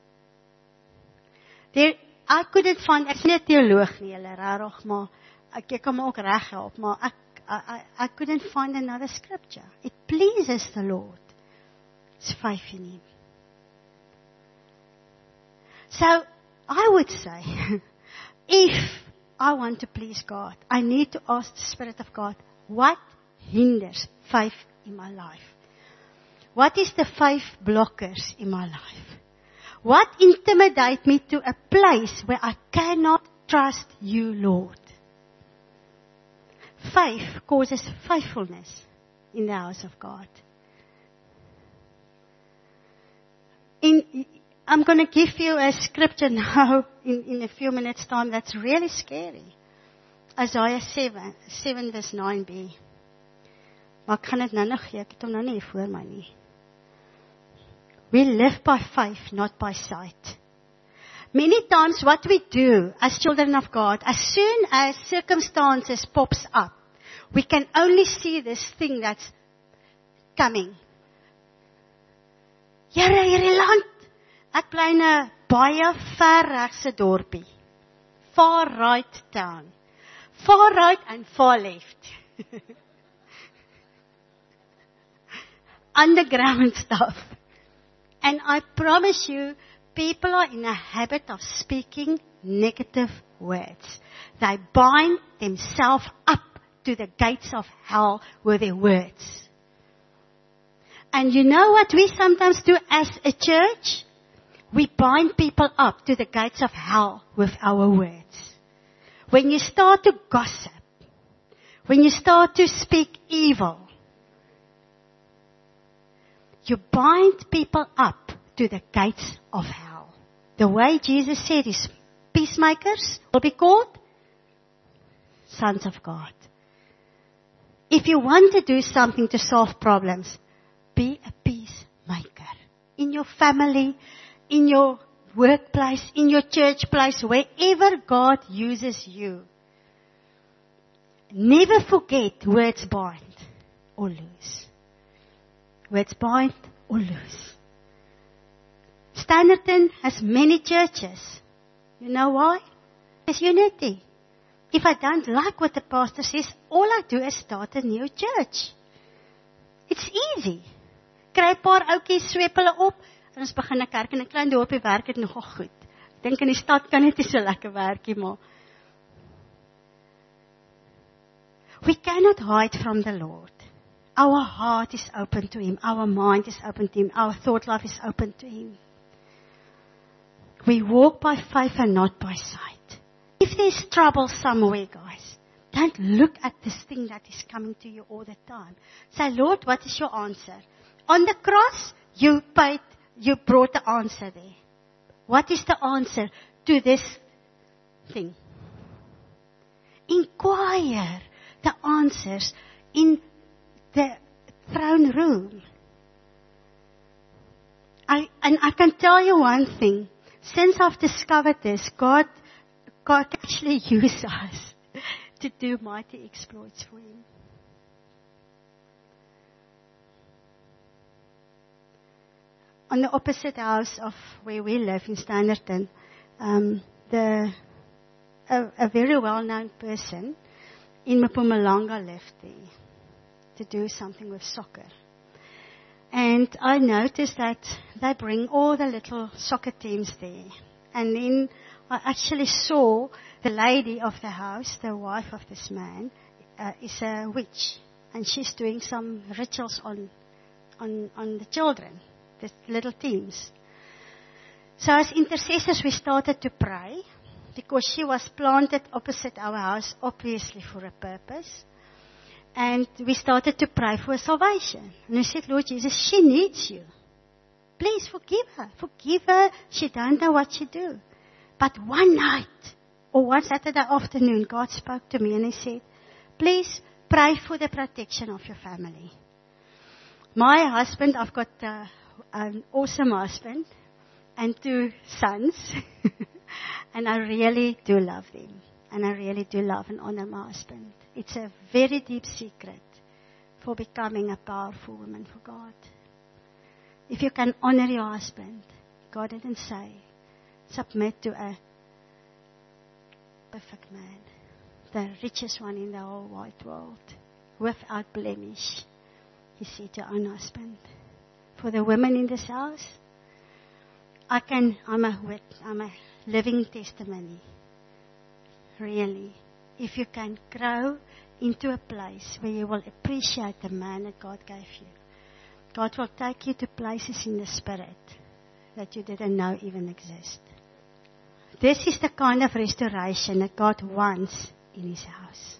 S1: There, I couldn't find, ek is nie 'n teoloog nie, hulle rarig, maar ek ek kan my ook reg help, maar ek, I, I, I couldn't find another scripture. It pleases the Lord. It's faith in Him. So, I would say, if I want to please God, I need to ask the Spirit of God, what hinders faith in my life? What is the faith blockers in my life? What intimidates me to a place where I cannot trust you, Lord? Faith causes faithfulness in the house of God. In, I'm going to give you a scripture now in, in a few minutes' time that's really scary. Isaiah seven, seven verse nine b. Maar ek gaan dit nou nog gee, ek het hom nou nie voor my nie. We live by faith, not by sight. Many times what we do as children of God, as soon as circumstances pops up, we can only see this thing that's coming. Here, hierdie land. Ek bly in 'n baie ver regse dorpie. Far right town. Far right and far left. Underground stuff. And I promise you, people are in a habit of speaking negative words. They bind themselves up to the gates of hell with their words. And you know what we sometimes do as a church? We bind people up to the gates of hell with our words. When you start to gossip, when you start to speak evil, you bind people up to the gates of hell. The way Jesus said is, peacemakers will be called sons of God. If you want to do something to solve problems, be a peacemaker. In your family, in your workplace, in your church place, wherever God uses you. Never forget words bind or lose. Words bind or lose. Standerton has many churches. You know why? There's unity. If I don't like what the pastor says, all I do is start a new church. It's easy. Kry 'n paar oudjies, sweep hulle op, en ons begin 'n kerk in 'n klein dorpie werk het nogal goed. Ek dink in die stad kan dit nie so lekker werkie, maar we cannot hide from the Lord. Our heart is open to Him. Our mind is open to Him. Our thought life is open to Him. We walk by faith and not by sight. If there's trouble somewhere, guys, don't look at this thing that is coming to you all the time. Say, Lord, what is your answer? On the cross, you paid, you brought the answer there. What is the answer to this thing? Inquire the answers in the throne room. I, and I can tell you one thing. Since I've discovered this, God, God actually used us to do mighty exploits for Him. On the opposite house of where we live in Standerton, um, the a, a very well-known person in Mpumalanga lived there to do something with soccer. And I noticed that they bring all the little soccer teams there. And then I actually saw the lady of the house, the wife of this man, uh, is a witch. And she's doing some rituals on, on, on the children, the little teams. So as intercessors, we started to pray, because she was planted opposite our house, obviously for a purpose. And we started to pray for salvation. And we said, Lord Jesus, she needs you. Please forgive her. Forgive her. She don't know what she do. But one night, Or one Saturday afternoon, God spoke to me and He said, please pray for the protection of your family. My husband, I've got uh, an awesome husband and two sons. And I really do love them. And I really do love and honor my husband. It's a very deep secret for becoming a powerful woman for God. If you can honor your husband, God didn't say, submit to a perfect man, the richest one in the whole wide world, without blemish. He said to your own husband. For the women in this house, I can, I'm a wit, I'm a living testimony. Really. If you can grow into a place where you will appreciate the man that God gave you. God will take you to places in the spirit that you didn't know even exist. This is the kind of restoration that God wants in His house.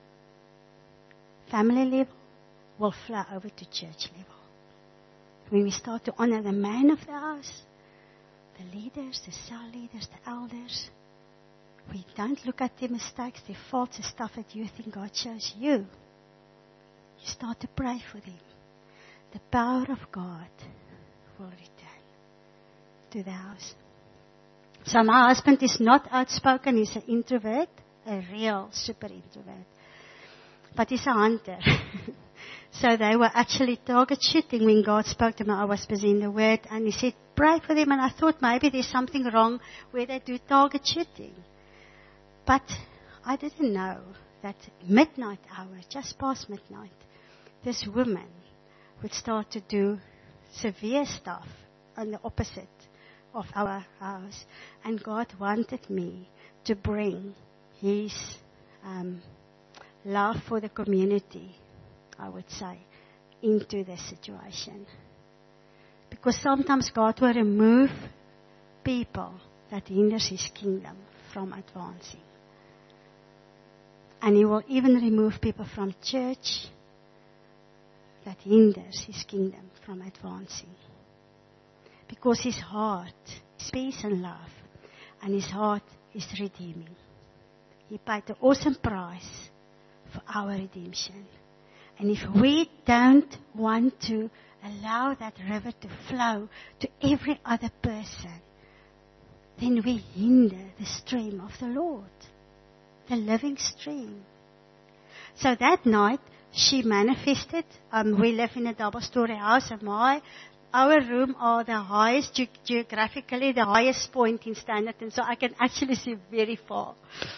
S1: Family level will flow over to church level. When we start to honor the man of the house, the leaders, the cell leaders, the elders, we don't look at their mistakes, their faults, the stuff that you think God shows you. You start to pray for them. The power of God will return to the house. So my husband is not outspoken. He's an introvert, a real super introvert. But he's a hunter. So they were actually target shooting when God spoke to me. I was busy in the Word. And He said, pray for them. And I thought maybe there's something wrong where they do target shooting. But I didn't know that midnight hour, just past midnight, this woman would start to do severe stuff on the opposite of our house. And God wanted me to bring His um, love for the community, I would say, into this situation. Because sometimes God will remove people that hinders His kingdom from advancing. And He will even remove people from church that hinders His kingdom from advancing. Because His heart is peace and love. And His heart is redeeming. He paid the awesome price for our redemption. And if we don't want to allow that river to flow to every other person, then we hinder the stream of the Lord. The living stream. So that night, she manifested. Um, we live in a double-story house, and my, our room are the highest, ge- geographically, the highest point in Standerton, so I can actually see very far.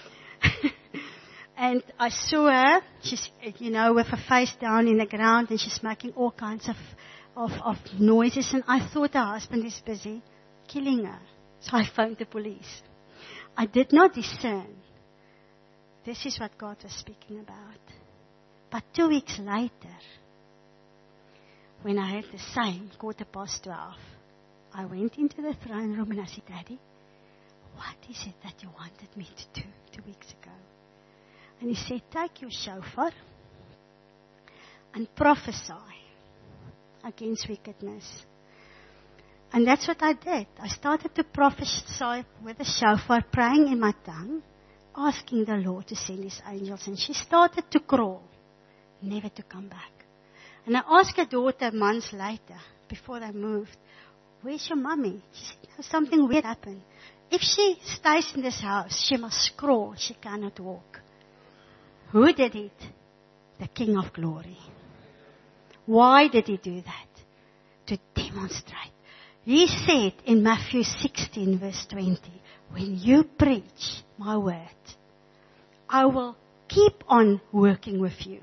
S1: And I saw her, she's, you know, with her face down in the ground, and she's making all kinds of, of, of noises, and I thought her husband is busy killing her. So I phoned the police. I did not discern. This is what God was speaking about. But two weeks later, when I heard the same, quarter past twelve, I went into the throne room and I said, Daddy, what is it that you wanted me to do two weeks ago? And He said, take your shofar and prophesy against wickedness. And that's what I did. I started to prophesy with the shofar, praying in my tongue, asking the Lord to send His angels. And she started to crawl, never to come back. And I asked her daughter months later, before they moved, where's your mommy? She said, no, something weird happened. If she stays in this house, she must crawl. She cannot walk. Who did it? The King of Glory. Why did He do that? To demonstrate. He said in Matthew sixteen verse twenty, when you preach my word, I will keep on working with you.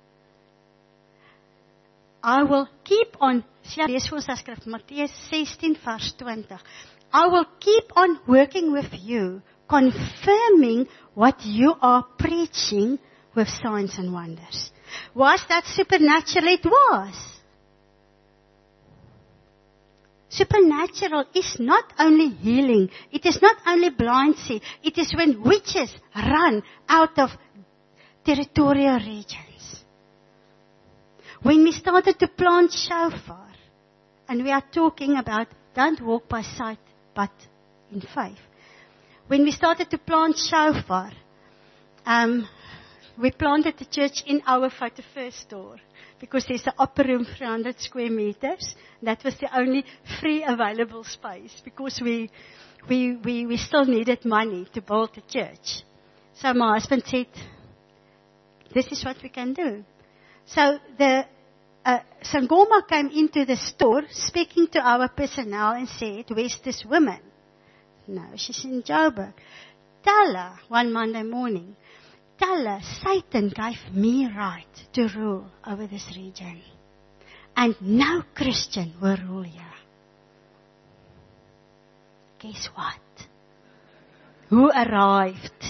S1: I will keep on, lees ons as skrif, Mattheus sixteen vers twenty. I will keep on working with you, confirming what you are preaching with signs and wonders. Was that supernatural? It was. Supernatural is not only healing. It is not only blind see. It is when witches run out of territorial regions. When we started to plant shofar, and we are talking about don't walk by sight but in faith. when we started to plant shofar, um, we planted the church in our forty-first store because there's an upper room, three hundred square meters. That was the only free available space because we, we, we, we still needed money to build the church. So my husband said, this is what we can do. So the uh, Sangoma came into the store speaking to our personnel and said, where's this woman? No, she's in Joburg. Tell her, one Monday morning, tell her, Satan gave me right to rule over this region. And no Christian will rule here. Guess what? Who arrived?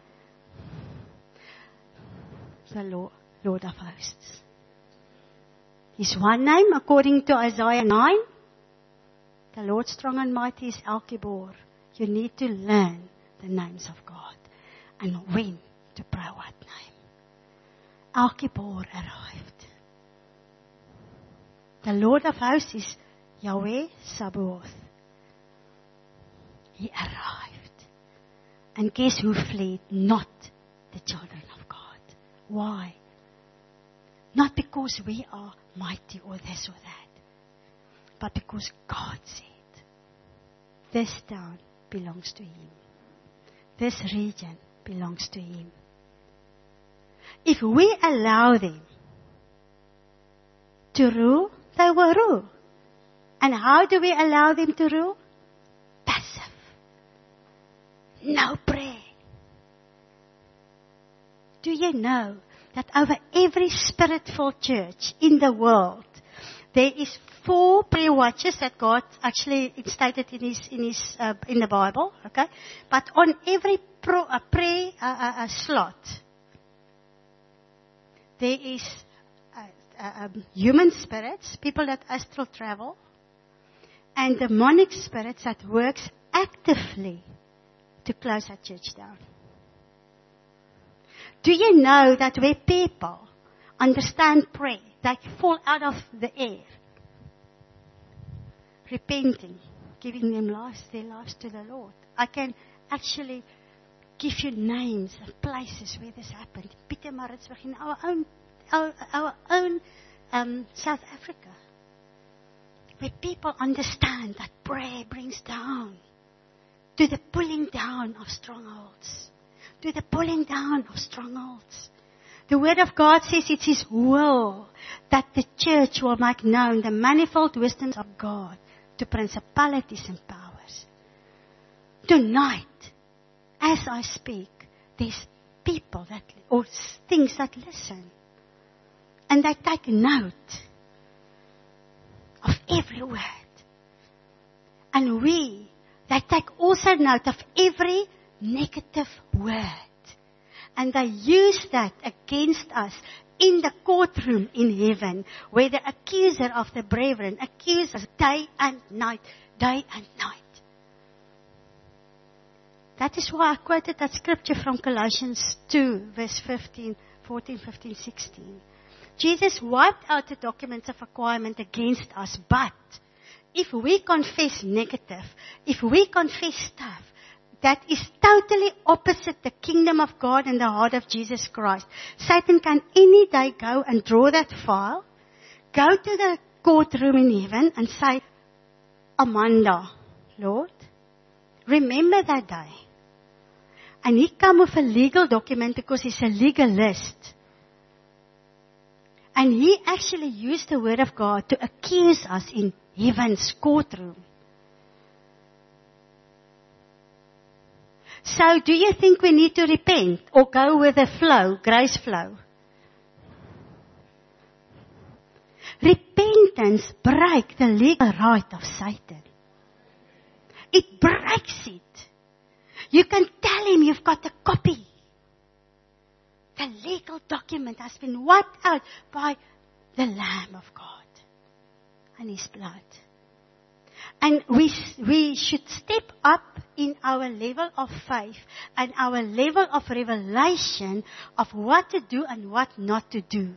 S1: The Lord, Lord of hosts. His one name, according to Isaiah nine, the Lord strong and mighty is El Gibor. You need to learn the names of God and when to pray what name. El Gibor arrived. The Lord of hosts is Yahweh Sabaoth. He arrived. And guess who fled? Not the children of God. Why? Not because we are mighty or this or that, but because God said, this town belongs to Him. This region belongs to Him. If we allow them to rule, they will rule. And how do we allow them to rule? Passive. No prayer. Do you know that over every spirit-filled church in the world, there is four prayer watches that God actually stated in His in His uh, in the Bible, okay? But on every pro, uh, prayer uh, uh, uh, slot, there is uh, uh, um, human spirits, people that astral travel, and demonic spirits that works actively to close that church down. Do you know that where people understand prayer, they fall out of the air, repenting, giving them lives, their lives to the Lord? I can actually give you names of places where this happened. Pietermaritzburg, in our own, our, our own um, South Africa, where people understand that prayer brings down to the pulling down of strongholds. To the pulling down of strongholds. The Word of God says it's His will that the church will make known the manifold wisdoms of God to principalities and powers. Tonight, as I speak, there's people that, or things that listen. And they take note of every word. And we, they take also note of every negative word. And they use that against us in the courtroom in heaven, where the accuser of the brethren accuses us day and night, day and night. That is why I quoted that scripture from Colossians two, verse fifteen, fourteen, fifteen, sixteen. Jesus wiped out the documents of acquirement against us, but if we confess negative, if we confess stuff, that is totally opposite the kingdom of God and the heart of Jesus Christ. Satan can any day go and draw that file, go to the courtroom in heaven and say, Amanda, Lord, remember that day. And he come with a legal document because he's a legalist. And he actually used the word of God to accuse us in heaven's courtroom. So do you think we need to repent or go with the flow, grace flow? Repentance breaks the legal right of Satan. It breaks it. You can tell him you've got a copy. The legal document has been wiped out by the Lamb of God and His blood. And we we should step up in our level of faith and our level of revelation of what to do and what not to do.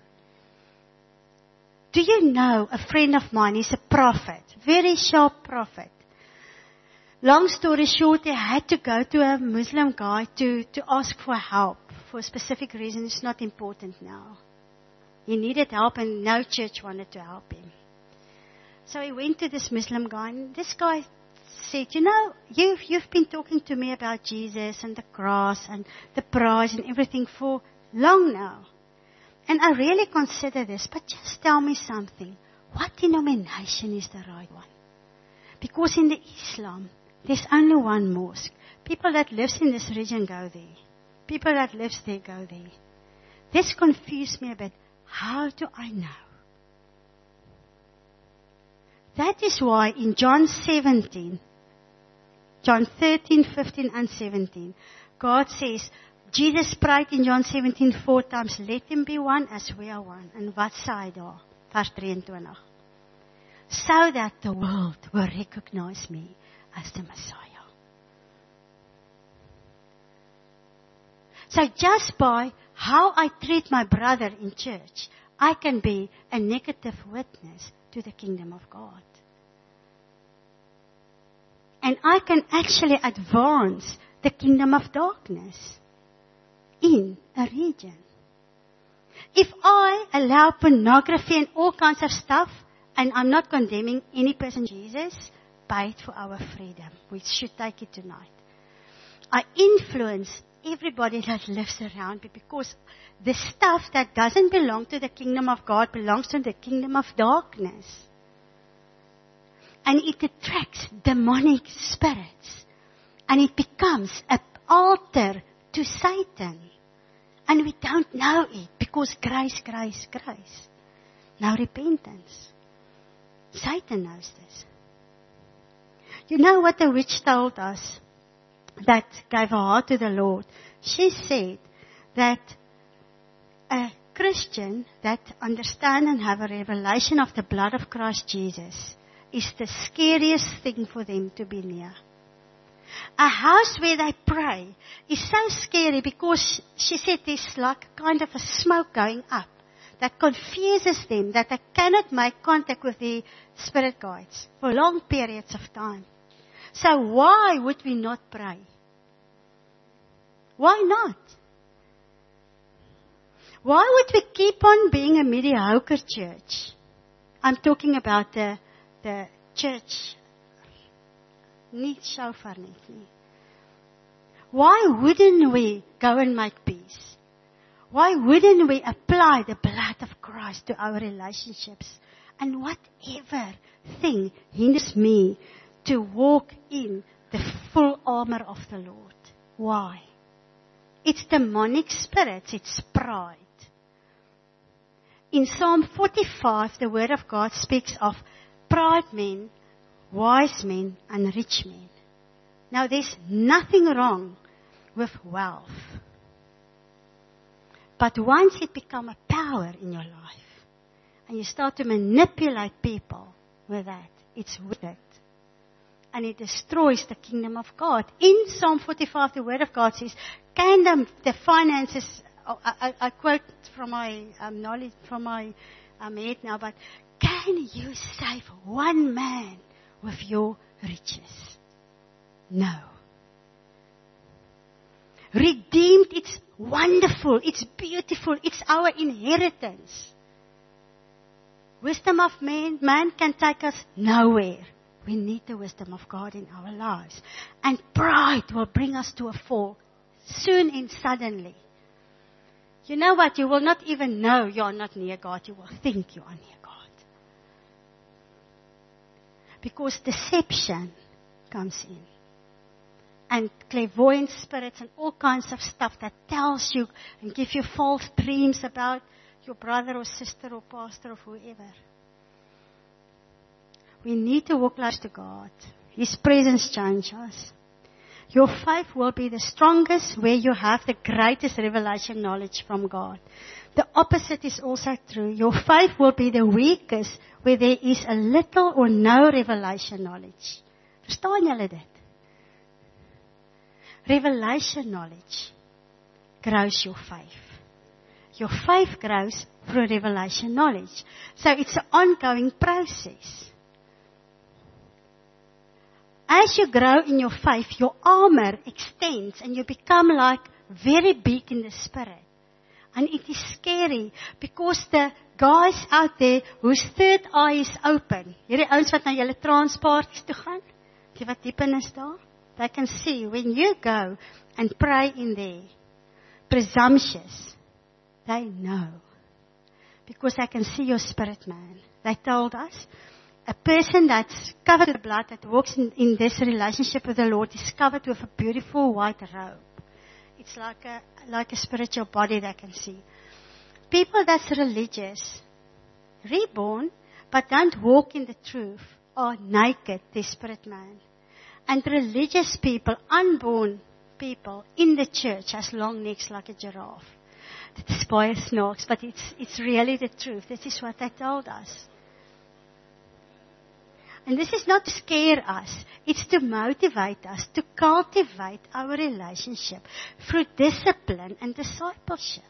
S1: Do you know a friend of mine is a prophet, very sharp prophet. long story short, they had to go to a Muslim guy to, to ask for help for a specific reason. It's not important now. He needed help and no church wanted to help him. So he went to this Muslim guy, and this guy said, you know, you've, you've been talking to me about Jesus and the cross and the prize and everything for long now. And I really consider this, but just tell me something. What denomination is the right one? Because in the Islam, there's only one mosque. People that lives in this region go there. People that lives there go there. This confused me a bit. How do I know? That is why in John seventeen, John thirteen, fifteen and seventeen, God says, Jesus prayed in John seventeen four times, let them be one as we are one. And wat sê hy daar? Vers twenty-three. So that the world will recognize me as the Messiah. So just by how I treat my brother in church, I can be a negative witness to the kingdom of God. And I can actually advance the kingdom of darkness in a region. If I allow pornography and all kinds of stuff, and I'm not condemning any person, Jesus paid for our freedom. We should take it tonight. I influence everybody that lives around me because the stuff that doesn't belong to the kingdom of God belongs to the kingdom of darkness. And it attracts demonic spirits. And it becomes an altar to Satan. And we don't know it because grace, grace, grace. Now repentance. Satan knows this. You know what the witch told us that gave her heart to the Lord? She said that a Christian that understands and have a revelation of the blood of Christ Jesus is the scariest thing for them to be near. A house where they pray is so scary because she said there's like kind of a smoke going up that confuses them, that they cannot make contact with the spirit guides for long periods of time. So why would we not pray? Why not? Why would we keep on being a mediocre church? I'm talking about the, the church. Nie shofar net nie. Why wouldn't we go and make peace? Why wouldn't we apply the blood of Christ to our relationships? And whatever thing hinders me to walk in the full armor of the Lord. Why? It's demonic spirits. It's pride. In Psalm forty-five, the word of God speaks of proud men, wise men, and rich men. Now there's nothing wrong with wealth. But once it becomes a power in your life, and you start to manipulate people with that, it's with it. And it destroys the kingdom of God. In Psalm forty-five, the word of God says, can the, the finances, oh, I, I, I quote from my um, knowledge, from my um, head now, but can you save one man with your riches? No. Redeemed, it's wonderful, it's beautiful, it's our inheritance. Wisdom of man, man can take us nowhere. We need the wisdom of God in our lives. And pride will bring us to a fall, soon and suddenly. You know what? You will not even know you are not near God. You will think you are near God. Because deception comes in. And clairvoyant spirits and all kinds of stuff that tells you and give you false dreams about your brother or sister or pastor or whoever. We need to walk close to God. His presence changes us. Your faith will be the strongest where you have the greatest revelation knowledge from God. The opposite is also true. Your faith will be the weakest where there is a little or no revelation knowledge. Verstaan julle dit? Revelation knowledge grows your faith. Your faith grows through revelation knowledge. So it's an ongoing process. as you grow in your faith, your armor extends and you become like very big in the spirit. And it is scary because the guys out there whose third eye is open, hierdie ouens wat na julle transparties toe gaan, die wat diep in is daar, they can see when you go and pray in there, presumptuous, they know. Because I can see your spirit, man. They told us, a person that's covered with blood, that walks in, in this relationship with the Lord, is covered with a beautiful white robe. It's like a, like a spiritual body they can see. People that's religious, reborn, but don't walk in the truth, are naked, their spirit man. And religious people, unborn people in the church, has long necks like a giraffe. Dit is baie snaaks, but it's, it's really the truth. This is what they told us. And this is not to scare us. It's to motivate us, to cultivate our relationship through discipline and discipleship.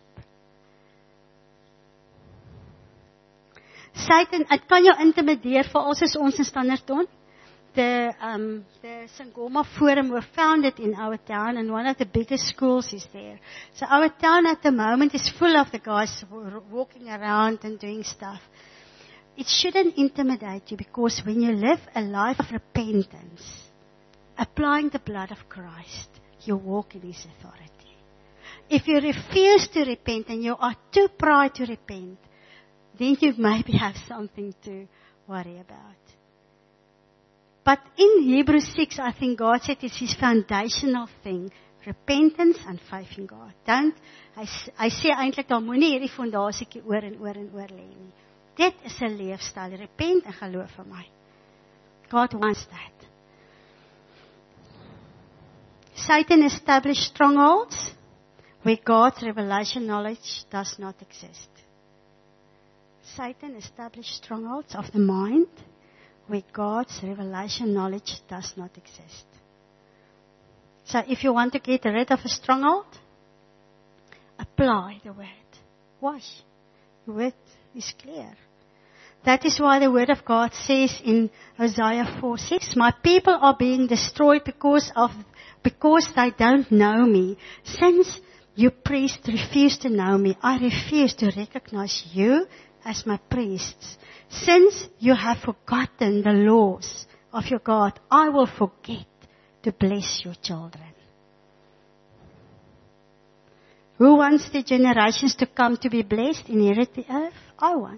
S1: Satan, het kan jou intimideer, veral soos ons in Standerton. The, um, the Sangoma Forum were founded in our town, and one of the biggest schools is there. So our town at the moment is full of the guys walking around and doing stuff. It shouldn't intimidate you, because when you live a life of repentance, applying the blood of Christ, you walk in His authority. If you refuse to repent and you are too proud to repent, then you maybe have something to worry about. But in Hebrews six, I think God said it's His foundational thing. Repentance and faith in God. Don't, hy, hy sê eintlik, daar moenie hierdie fondasiekie oor en oor en oor lê nie. Dit is 'n leefstyl. Repent en geloof vir my. God wants that. Satan established strongholds where God's revelation knowledge does not exist. Satan established strongholds of the mind where God's revelation knowledge does not exist. So if you want to get rid of a stronghold, apply the word. Wash. The word is clear. That is why the word of God says in Hosea four six, my people are being destroyed because of because they don't know me. Since you priests refuse to know me, I refuse to recognize you as my priests. Since you have forgotten the laws of your God, I will forget to bless your children. Who wants the generations to come to be blessed, inherit the earth? I want.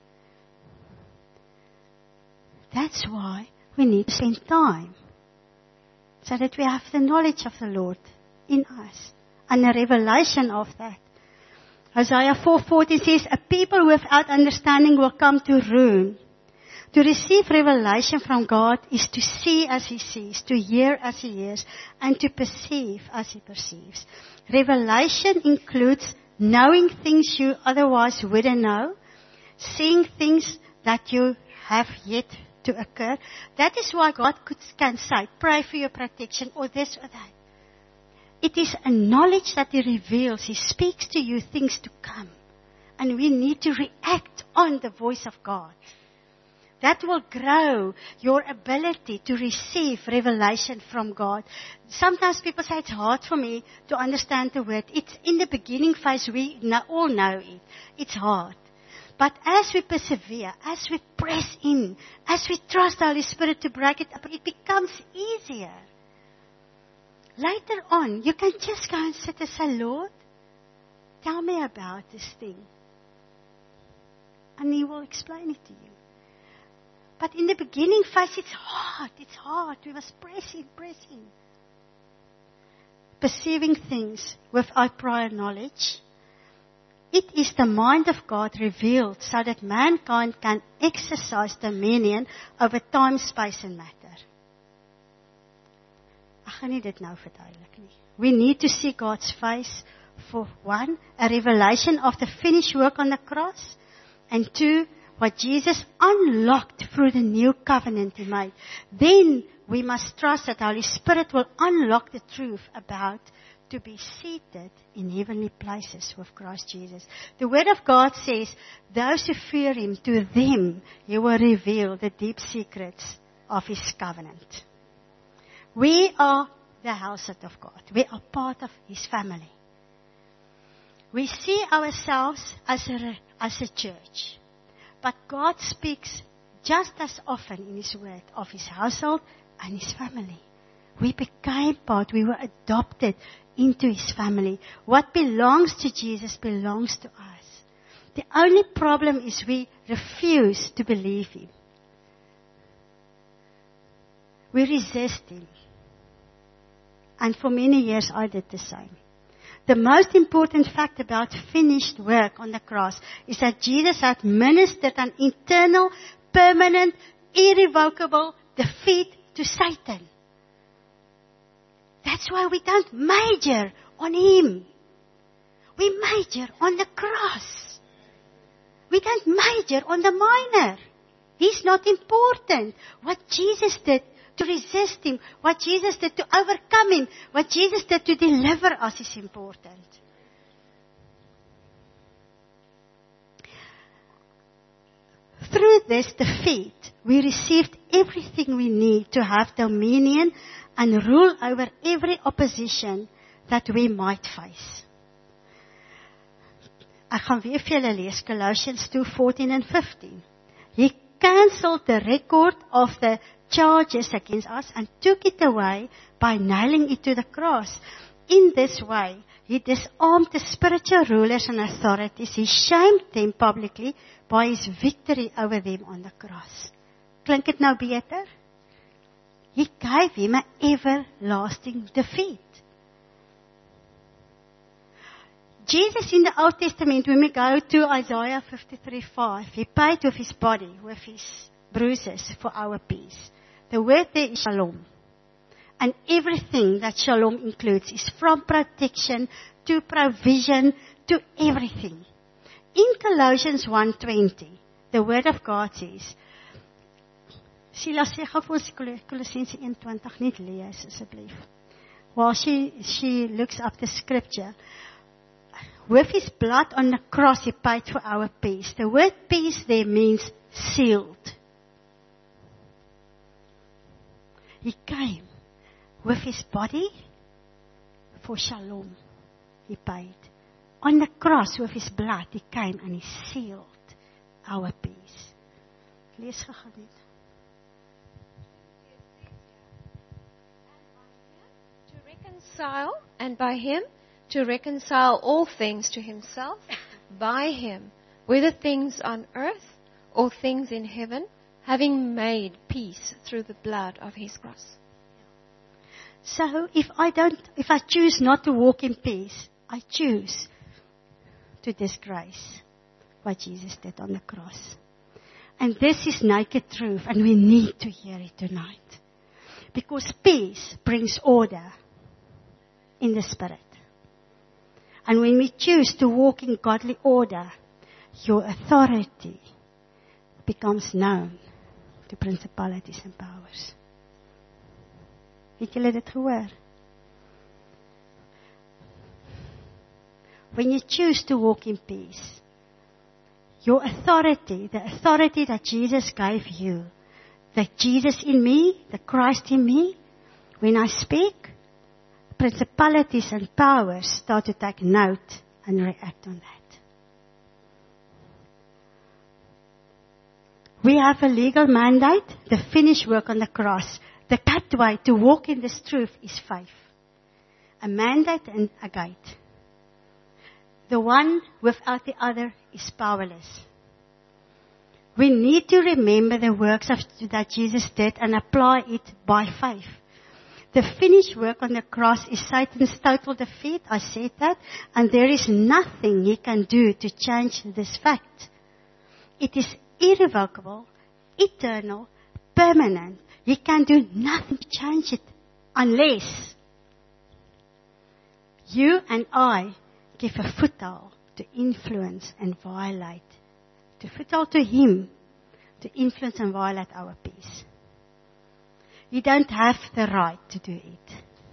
S1: That's why we need to spend time, so that we have the knowledge of the Lord in us, and a revelation of that. Hosea four fourteen says, a people without understanding will come to ruin. To receive revelation from God is to see as He sees, to hear as He hears, and to perceive as He perceives. Revelation includes knowing things you otherwise wouldn't know, seeing things that you have yet to occur. That is why God could, can say, pray for your protection, or this or that. It is a knowledge that He reveals. He speaks to you things to come. And we need to react on the voice of God. That will grow your ability to receive revelation from God. Sometimes people say it's hard for me to understand the word. It's in the beginning phase, we all know it. It's hard. But as we persevere, as we press in, as we trust the Holy Spirit to break it up, it becomes easier. Later on, you can just go and sit and say, Lord, tell me about this thing. And He will explain it to you. But in the beginning phase, it's hard. It's hard. We must press in, press in. Perceiving things without prior knowledge. It is the mind of God revealed so that mankind can exercise dominion over time, space and matter. Ek gaan nie dit nou verduidelik nie. We need to see God's face for one, a revelation of the finished work on the cross, and two, what Jesus unlocked through the new covenant He made. Then we must trust that the Holy Spirit will unlock the truth about to be seated in heavenly places with Christ Jesus. The Word of God says, those who fear Him, to them He will reveal the deep secrets of His covenant. We are the household of God. We are part of His family. We see ourselves as a, as a church. But God speaks just as often in His word of His household and His family. We became part. We were adopted into His family. What belongs to Jesus belongs to us. The only problem is we refuse to believe Him. We resist Him. And for many years I did the same. The most important fact about finished work on the cross is that Jesus had ministered an internal, permanent, irrevocable defeat to Satan. That's why we don't major on Him. We major on the cross. We don't major on the minor. He's not important. What Jesus did to resist Him, what Jesus did to overcome Him, what Jesus did to deliver us is important. Through this defeat, we received everything we need to have dominion and rule over every opposition that we might face. Ek gaan weer vir julle lees Colossians two fourteen and fifteen. He cancelled the record of the charges against us and took it away by nailing it to the cross. In this way, He disarmed the spiritual rulers and authorities. He shamed them publicly by His victory over them on the cross. Klink dit nou beter? He gave Him an everlasting defeat. Jesus in the Old Testament, when we go to Isaiah fifty-three five, He paid with His body, with His bruises for our peace. The word there is shalom. And everything that shalom includes is from protection to provision to everything. In Colossians one twenty, the word of God says, Sheila sê gou vir ons Kolossense one twenty net lees asseblief. While she, she looks up the scripture. With His blood on the cross, He paid for our peace. The word peace there means sealed. He came with His body for shalom. He paid. On the cross with His blood, He came and He sealed our peace. Lees gou net.
S2: To reconcile, and by Him to reconcile all things to Himself, by Him, whether things on earth or things in heaven, having made peace through the blood of His cross.
S1: So, if I don't, if I choose not to walk in peace, I choose to disgrace what Jesus did on the cross. And this is naked truth, and we need to hear it tonight. Because peace brings order in the spirit. And when we choose to walk in godly order, your authority becomes known to principalities and powers. Het julle dit gehoor? When you choose to walk in peace, your authority, the authority that Jesus gave you, the Jesus in me, the Christ in me, when I speak, principalities and powers start to take note and react on that. We have a legal mandate, the finished work on the cross. The pathway to walk in this truth is faith. A mandate and a gate. The one without the other is powerless. We need to remember the works of, that Jesus did and apply it by faith. The finished work on the cross is Satan's total defeat. I said that. And there is nothing he can do to change this fact. It is irrevocable, eternal, permanent. He can do nothing to change it unless you and I give a foothold to influence and violate. To foothold to him to influence and violate our peace. You don't have the right to do it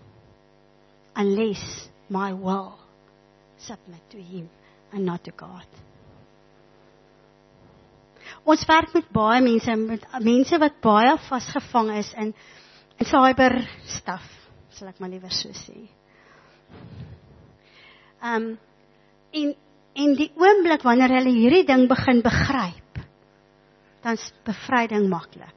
S1: unless my will submit to him and not to God. Ons werk met baie mense, met mense wat baie vasgevang is in En cyber stuff, sal ek maar liewer so sê. Um, en, en die oomblik wanneer hulle hierdie ding begin begryp, dan is bevryding maklik.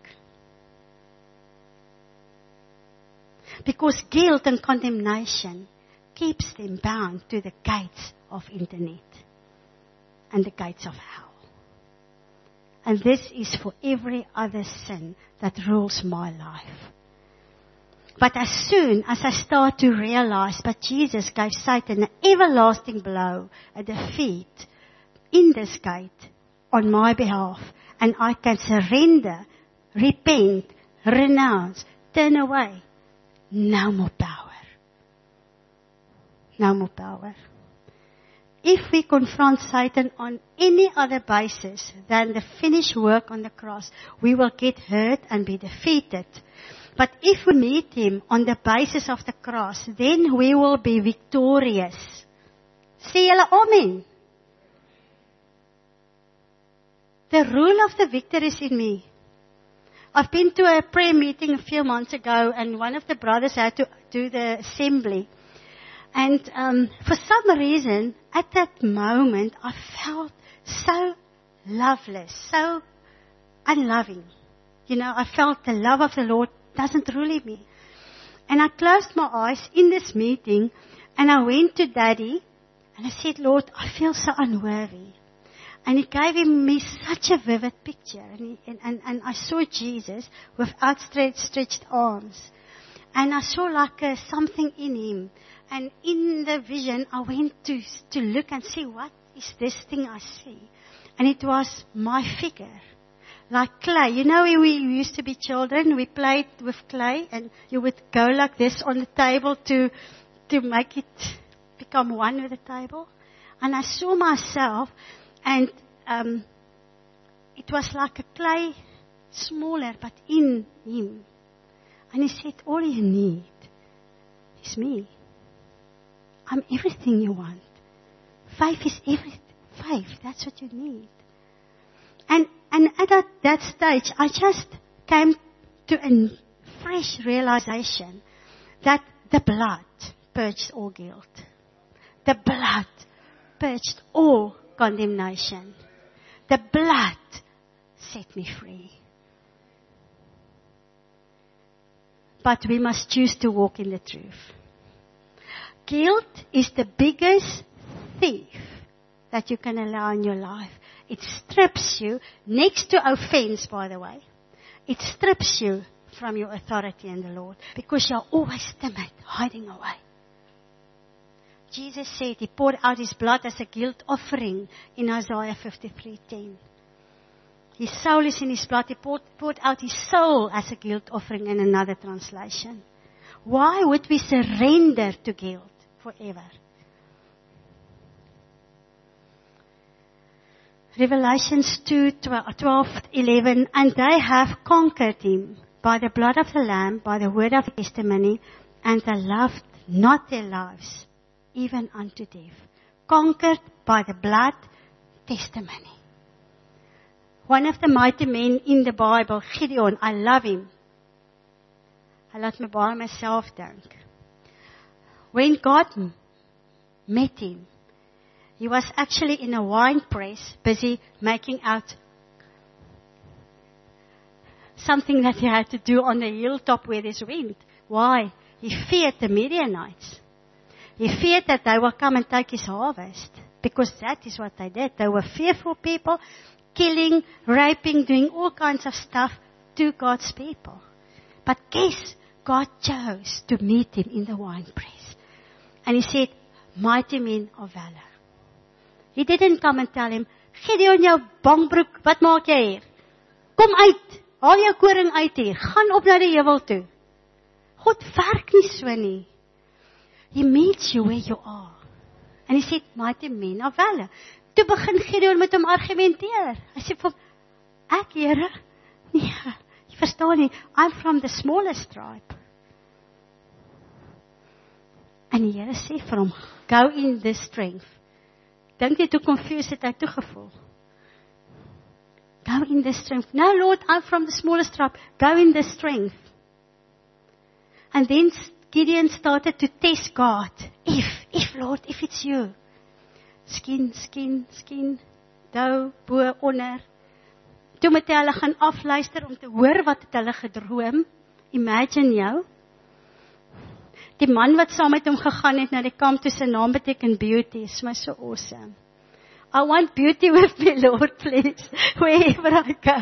S1: Because guilt and condemnation keeps them bound to the gates of internet and the gates of hell. And this is for every other sin that rules my life. But as soon as I start to realize that Jesus gave Satan an everlasting blow, a defeat in this gate on my behalf, and I can surrender, repent, renounce, turn away, no more power. No more power. If we confront Satan on any other basis than the finished work on the cross, we will get hurt and be defeated. But if we meet him on the basis of the cross, then we will be victorious. Sê julle amen. The rule of the victor is in me. I've been to a prayer meeting a few months ago, and one of the brothers had to do the assembly. And um, for some reason, at that moment, I felt so loveless, so unloving. You know, I felt the love of the Lord doesn't rule in me. And I closed my eyes in this meeting, and I went to Daddy, and I said, Lord, I feel so unworthy. And He gave me such a vivid picture. And, he, and, and, and I saw Jesus with outstretched stretched arms. And I saw like uh, something in Him. And in the vision, I went to, to look and see, what is this thing I see? And it was my figure. Like clay. You know, when we used to be children, we played with clay, and you would go like this on the table to, to make it become one with the table. And I saw myself, and um, it was like a clay, smaller, but in Him. And He said, all you need is me. I'm everything you want. Faith is everything. Faith, that's what you need. And and at that, that stage, I just came to a fresh realization that the blood purged all guilt. The blood purged all condemnation. The blood set me free. But we must choose to walk in the truth. Guilt is the biggest thief that you can allow in your life. It strips you, next to offense, by the way, it strips you from your authority in the Lord, because you're always timid, hiding away. Jesus said He poured out His blood as a guilt offering in Isaiah fifty-three ten. His soul is in His blood. He poured, poured out His soul as a guilt offering in another translation. Why would we surrender to guilt forever? Revelations two, twelve, eleven, and they have conquered Him by the blood of the Lamb, by the word of testimony, and they loved not their lives, even unto death. Conquered by the blood, testimony. One of the mighty men in the Bible, Gideon, I love him. I laat my baie myself dink. When God met him, he was actually in a wine press, busy making out something that he had to do on the hilltop where there's wind. Why? He feared the Midianites. He feared that they will come and take his harvest, because that is what they did. They were fearful people, killing, raping, doing all kinds of stuff to God's people. But guess, God chose to meet him in the wine press. And He said, mighty men of valor. He didn't come and tell him, Gideon, jou bangbroek, wat maak jy hier? Kom uit, haal jou koring uit hier, gaan op na die heuwel toe. God werk nie so nie. He meets you where you are. And He said, mighty men of valor. Toe begin Gideon met hom argumenteer. Hy sê vir hom, ek, Here, nee, jy verstaan nie, I'm from the smallest tribe. En die Here sê vir hom, go in this strength. Dink jy toe confused het hy toegevoel? Go in this strength. No, Lord, I'm from the smallest tribe. Go in this strength. And then Gideon started to test God. If, if Lord, if it's you. Skien, skien, skien. Dou, bo, onder. Toe moet hy hulle gaan afluister om te hoor wat het hulle gedroom. Imagine jou. Die man wat saam met hom gegaan het na die kamp toe, sy naam beteken beauty, is my so awesome. I want beauty with me, Lord, please, wherever I go.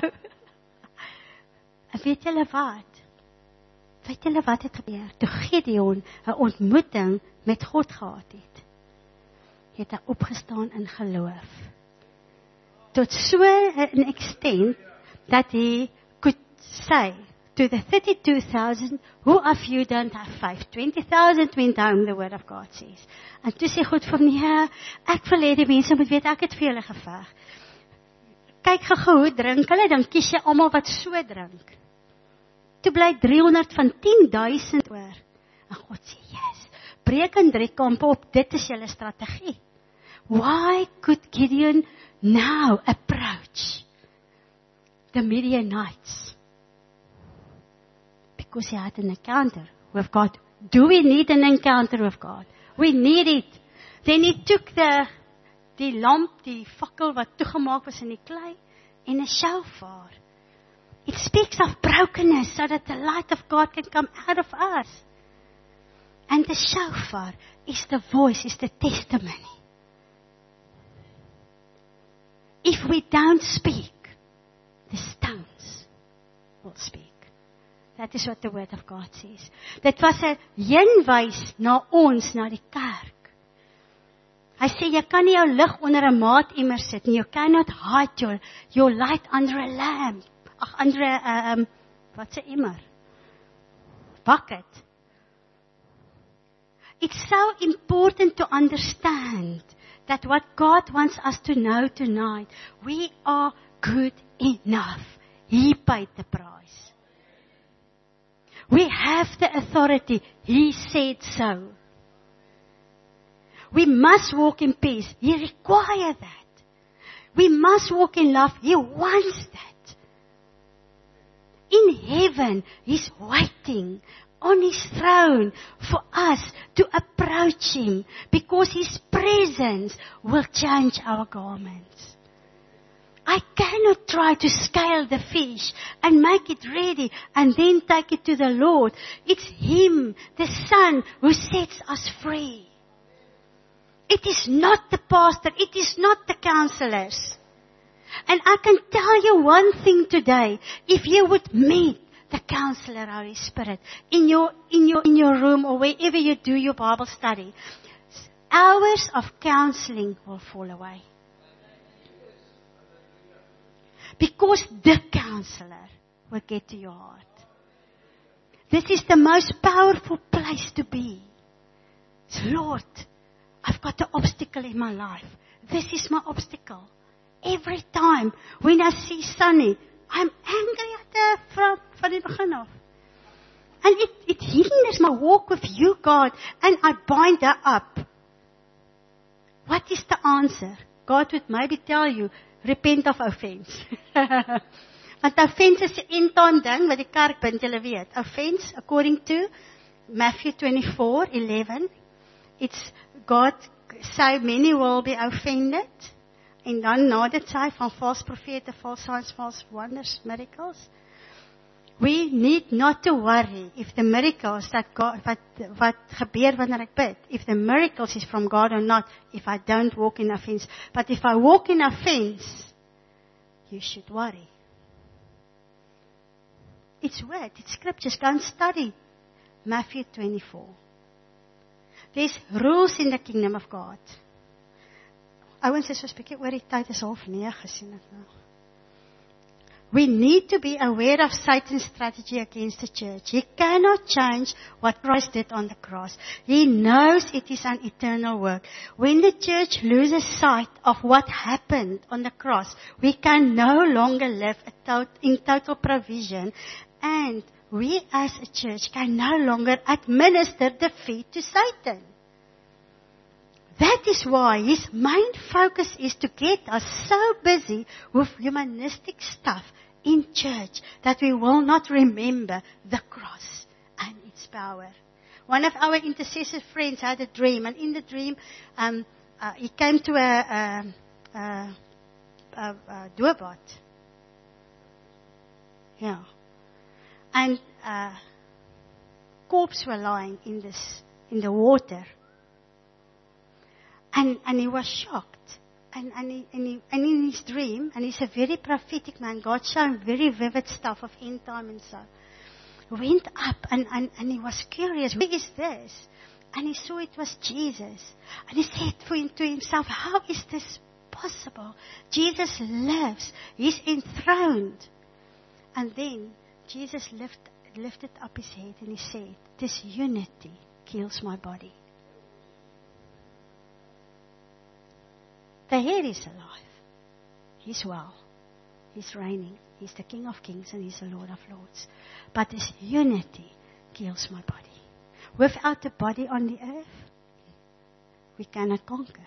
S1: En weet julle wat? Weet julle wat het gebeur? Toe Gideon 'n ontmoeting met God gehad het, het hy opgestaan in geloof. Tot so 'n extent that he could say to the thirty-two thousand, who of you don't have faith? twenty thousand went home, the word of God says. En toe sê God vir nee, ek wil hê die mense moet weet, ek het vir julle geveg. Kyk gou hoe drink hulle, dan kies jy almal wat so drink. Toe bly drie honderd van ten duisend oor. En God sê, yes, breek in drie kampe op, dit is julle strategie. Why could Gideon now approach the Midianites? Because he had an encounter with God. Do we need an encounter with God? We need it. Then he took the, die lamp, die fakkel wat toegemaak was in die klei, en 'n shofar. It speaks of brokenness so that the light of God can come out of us. And the shofar is the voice, is the testimony. If we don't speak, the stones will speak. That is what the word of God says. Dit was 'n heenwys na ons, na die kerk. Hy sê, jy kan nie jou lig onder 'n maatemmer sit nie. You cannot hide your, your light under a lamp. Ag, under 'n, um, wat se emmer? Bucket. It's so important to understand that what God wants us to know tonight, we are good enough. He paid the price. We have the authority. He said so. We must walk in peace. He requires that. We must walk in love. He wants that. In heaven, He's waiting on His throne for us to approach Him, because His presence will change our garments. I cannot try to scale the fish and make it ready and then take it to the Lord. It's Him, the Son, who sets us free. It is not the pastor. It is not the counselors. And I can tell you one thing today. If you would meet the counselor, Holy Spirit, in your, in your, in your room or wherever you do your Bible study, hours of counseling will fall away. Because the counselor will get to your heart. This is the most powerful place to be. It's, Lord, I've got an obstacle in my life. This is my obstacle. Every time when I see Sunny, I'm angry at her from, from the begin of. And it, it hinders my walk with you, God. And I bind her up. What is the answer? God would maybe tell you, repent of offense. Want offense is 'n end-time ding wat die kerk bind, julle weet. Offense, according to Matthew twenty-four eleven, it's God say many will be offended. En dan na dit sê van false profete, false signs, false wonders, miracles. We need not to worry if the miracles that God, wat, wat gebeur wanneer ek bid, if the miracles is from God or not, if I don't walk in offense. But if I walk in offense, you should worry. It's word, it's scriptures. Go and study Matthew twenty-four. There's rules in the kingdom of God. Ouens is so 'n bietjie oor die tyd, is half nege gesien ek nou. We need to be aware of Satan's strategy against the church. He cannot change what Christ did on the cross. He knows it is an eternal work. When the church loses sight of what happened on the cross, we can no longer live in total provision, and we as a church can no longer administer defeat to Satan. That is why his main focus is to get us so busy with humanistic stuff in church that we will not remember the cross and its power. One of our intercessor friends had a dream, and in the dream, um, uh, he came to a, a, a, a, a doorbot. Yeah. And uh, corpses were lying in this, in the water. And, and he was shocked. And, and, he, and, he, and in his dream, and he's a very prophetic man, God showed him very vivid stuff of end time and so. Went up and, and, and he was curious, who is this? And he saw it was Jesus. And he said for him, to himself, how is this possible? Jesus lives. He's enthroned. And then Jesus lift, lifted up his head and he said, this unity kills my body. The head is alive. He's well. He's reigning. He's the King of Kings and He's the Lord of Lords. But this unity kills my body. Without the body on the earth, we cannot conquer.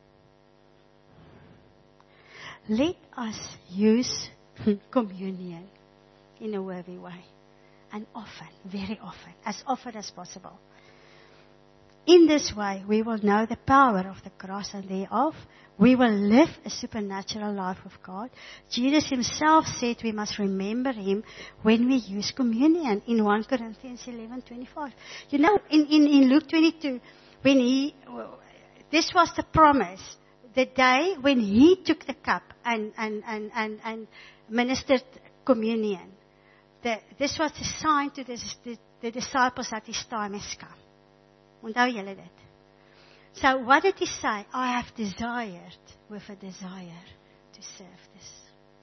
S1: Let us use communion in a worthy way. And often, very often, as often as possible. In this way, we will know the power of the cross and thereof. We will live a supernatural life of God. Jesus himself said we must remember him when we use communion in First Corinthians eleven twenty-five. You know, in, in, in Luke twenty-two, when he, this was the promise, the day when he took the cup and, and, and, and, and ministered communion. The, this was the sign to the, the, the disciples that his time has come. Onthou julle dit? So what did he say? I have desired with a desire to serve this.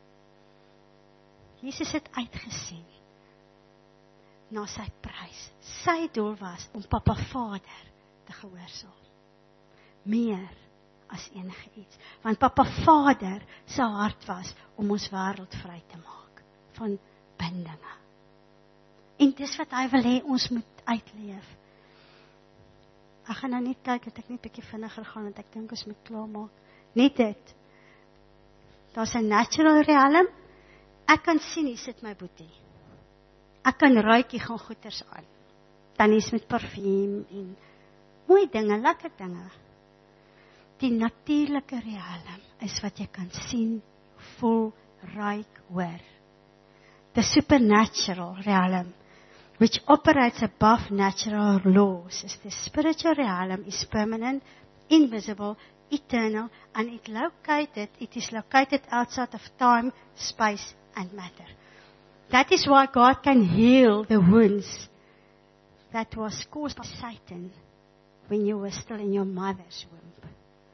S1: Jesus het uitgesien na sy prys. Sy doel was om Papa Vader te gehoorsaam. Meer as enige iets. Want Papa Vader sy hart was om ons wêreld vry te maak van bindinge. En dis wat hy wil hê ons moet uitleef. Ek gaan nou net kyk, dat ek net 'n bietjie vinniger gaan, want ek dink ons moet klaarmaak. Net dit. Daar's 'n natural realm. Ek kan sien, hier sit my boetie. Ek kan ruik, hier gaan goeters aan. Tannies met parfuum en mooi dinge, lekker dinge. Die natuurlike realm is wat jy kan sien, voel, ruik, hoor. The supernatural realm, which operates above natural laws, is the spiritual realm, is permanent, invisible, eternal, and it located, it is located outside of time, space, and matter. That is why God can heal the wounds that was caused by Satan when you were still in your mother's womb.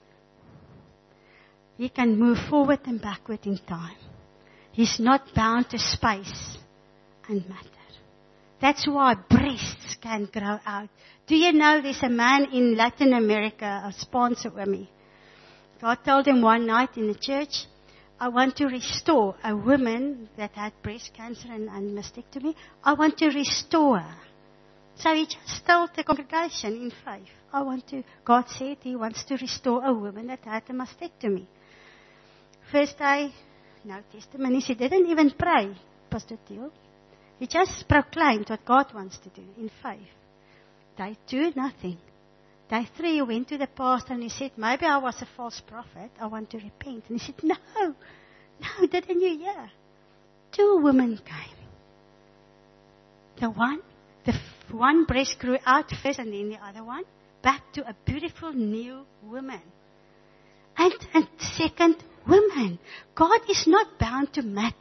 S1: He can move forward and backward in time. He's not bound to space and matter. That's why breasts can grow out. Do you know there's a man in Latin America, a sponsor with me. God told him one night in the church, I want to restore a woman that had breast cancer and, and mastectomy. I want to restore her. So he just told the congregation in faith, I want to, God said he wants to restore a woman that had a mastectomy. First day, no testimonies, he didn't even pray, Pastor Theo. He just proclaimed what God wants to do in faith. Day two, nothing. Day three, he went to the pastor and he said, maybe I was a false prophet. I want to repent. And he said, no, no, didn't you hear? Two women came. The one, the f- one breast grew out first and then the other one, back to a beautiful new woman. And, and second, woman. God is not bound to matter.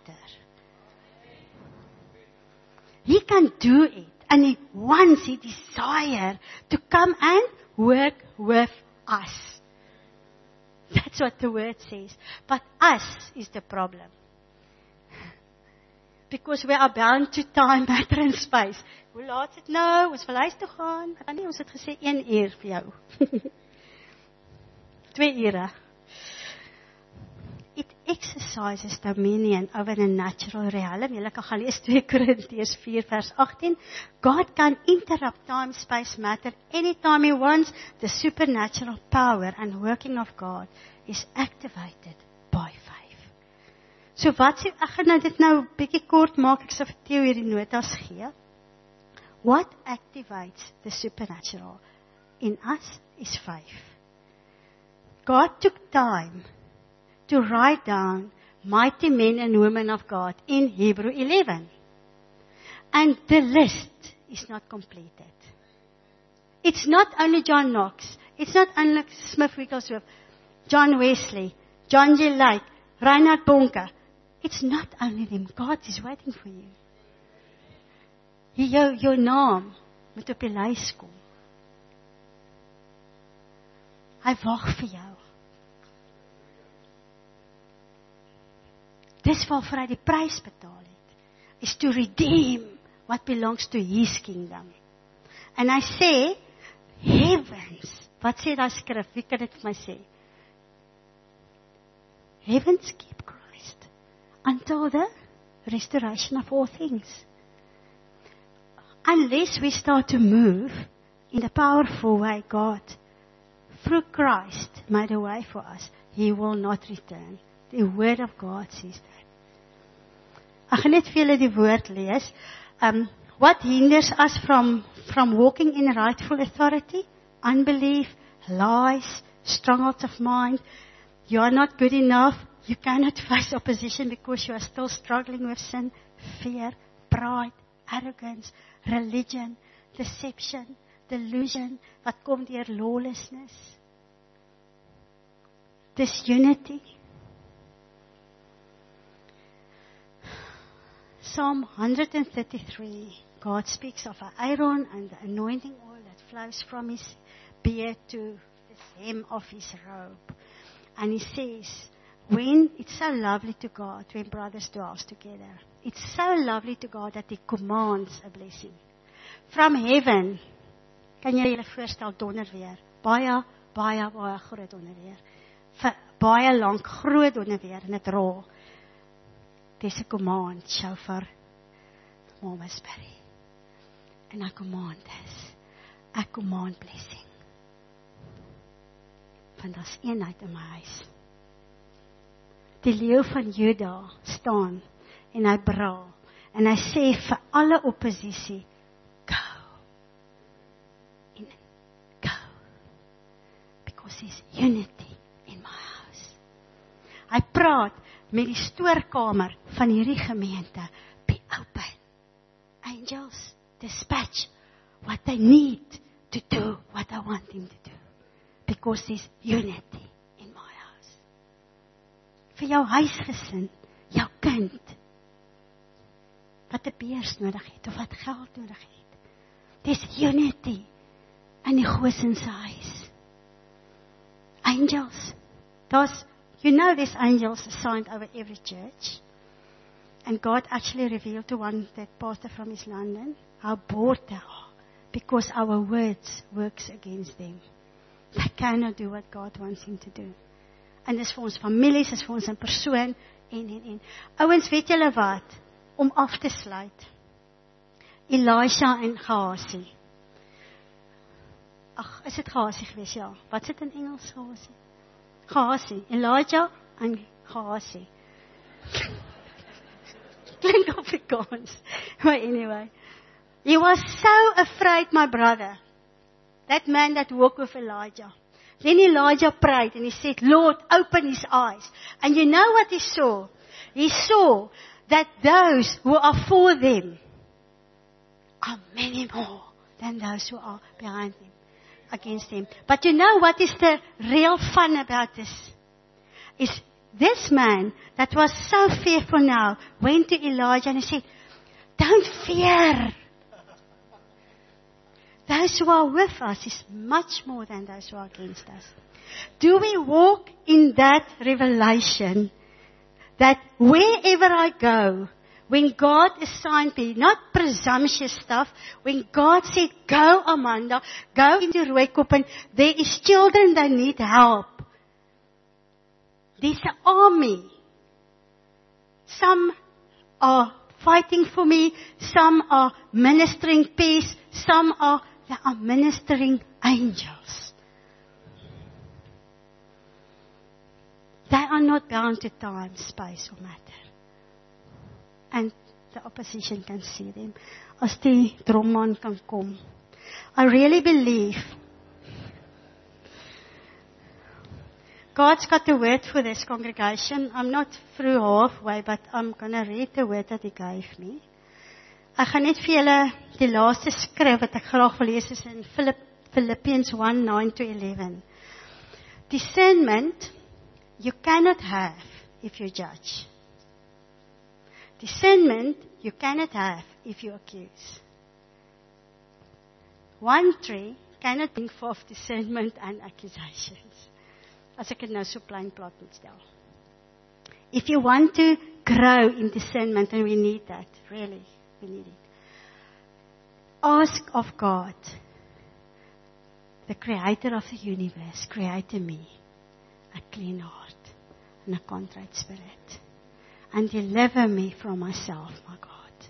S1: He can do it. And He wants, He desires to come and work with us. That's what the word says. But us is the problem. Because we are bound to time, matter and space. Hoe laat is dit nou? Ons wil huis toe gaan. Nee, ons het gesê een uur vir jou. Twee ure. It exercises dominion over the natural realm. Julle kan gaan lees Second Corinthians four verse eighteen. God can interrupt time, space, matter anytime He wants. The supernatural power and working of God is activated by faith. So wat sê, ek gaan nou dit nou bietjie kort maak, ek sal vir Theo hierdie notas gee. what activates the supernatural in us is faith. God took time to write down mighty men and women of God in Hebrew eleven. And the list is not completed. It's not only John Knox. It's not only Smith Wigglesworth, John Wesley, John G. Lake, Reinhard Bonke. It's not only them. God is waiting for you. Jou, jou naam moet op die lys kom. Hy wag vir jou. Dis waarvoor hy die prys betaal het. Is to redeem what belongs to his kingdom. En hy sê, heavens, wat sê daai skrif? Wie kan dit vir my sê? Heavens keep Christ until the restoration of all things. Unless we start to move in the powerful way God, through Christ, made a way for us, He will not return. The word of God says that. Ek gaan net vir julle die woord lees. Um, what hinders us from, from walking in rightful authority? Unbelief, lies, strongholds of mind. You are not good enough. You cannot face opposition because you are still struggling with sin, fear, pride, arrogance, religion, deception, delusion, wat kom deur lawlessness. Disunity. Psalm one thirty-three, God speaks of Aaron and the anointing oil that flows from his beard to the hem of his robe. And he says, when it's so lovely to God when brothers dwell together. It's so lovely to God that He commands a blessing. From heaven, kan jy julle voorstel donder weer. Baie, baie, baie groot donder weer. Vir baie lank groot donder weer en het rol. There's a command, shofar, Mama's Berry. And I command this. I command blessing. Want daar's eenheid in my huis. Die leeu van Juda staan en hy braal en hy sê vir alle oppositie, go. En go. Because there's unity in my house. Hy praat met die stoorkamer van hierdie gemeente. Be open. Angels, dispatch what they need to do what I want them to do. Because there's unity in my house. Vir jou huisgesin, jou kind, wat 'n beurs nodig het, of wat geld nodig het. There's unity in die Goosen se huis. Angels, those, you know there's angels assigned over every church. And God actually revealed to one that pastor from East London how bored they are because our words works against them. They cannot do what God wants him to do. En dis vir ons families, dis vir ons in persoon en en en. Ouens, weet julle wat? Om af te sluit. Elisha en Gehazi. Ag, is dit Gehazi gewees? Ja. Wat sit in Engels Gehazi? Gehazi, Elijah en Gehazi. Klink Afrikaans. But anyway, he was so afraid, my brother. That man that walked with Elijah. Then Elijah prayed and he said, Lord, open his eyes. And you know what he saw? He saw that those who are for them are many more than those who are behind him, against him. But you know what is the real fun about this? Is this man that was so fearful now went to Elijah and he said, don't fear. Those who are with us is much more than those who are against us. Do we walk in that revelation that wherever I go, when God assigned me, not presumptuous stuff, when God said, go Amanda, go into Rooikoppen, there is children that need help. There's an army. Some are fighting for me, some are ministering peace, some are They are ministering angels. They are not bound to time, space, or matter. And the opposition can see them. As die dromman kan kom. I really believe God's got a word for this congregation. I'm not through halfway, but I'm going to read the word that He gave me. Ek gaan net vir julle die laaste skrif wat ek graag wil lees is in Philippians one, nine to eleven. Discernment you cannot have if you judge. Discernment you cannot have if you accuse. One tree cannot bring forth discernment and accusations. As ek het nou so plain plat moet stel. If you want to grow in discernment, and we need that, really, we need it. Ask of God, the creator of the universe, create in me a clean heart and a contrite spirit. And deliver me from myself, my God.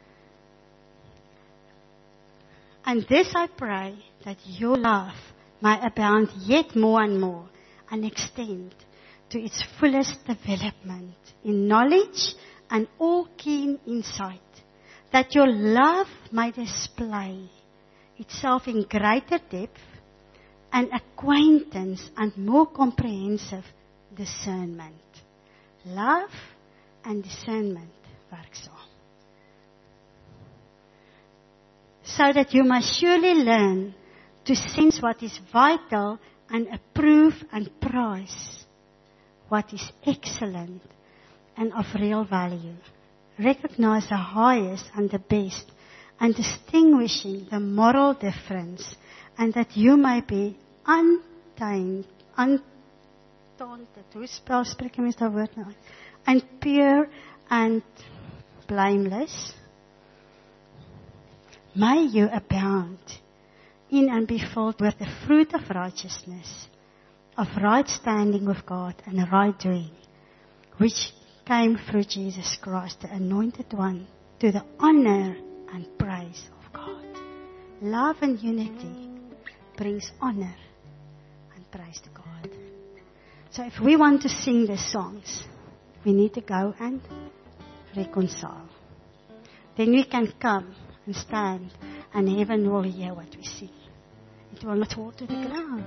S1: And this I pray, that your love may abound yet more and more, and extend to its fullest development in knowledge and all keen insight, that your love may display itself in greater depth and acquaintance and more comprehensive discernment. Love and discernment werk saam. So that you may surely learn to sense what is vital and approve and prize what is excellent and of real value. Recognize the highest and the best, and distinguishing the moral difference, and that you may be untainted, untainted, hoe spel, spreek jy mens daar woord nou, and pure and blameless. May you abound in and be filled with the fruit of righteousness, of right standing with God and right doing, which came through Jesus Christ, the Anointed One, to the honor and praise of God. Love and unity brings honor and praise to God. So if we want to sing the songs, we need to go and reconcile. Then we can come and stand, and heaven will hear what we sing. It will not fall to the ground.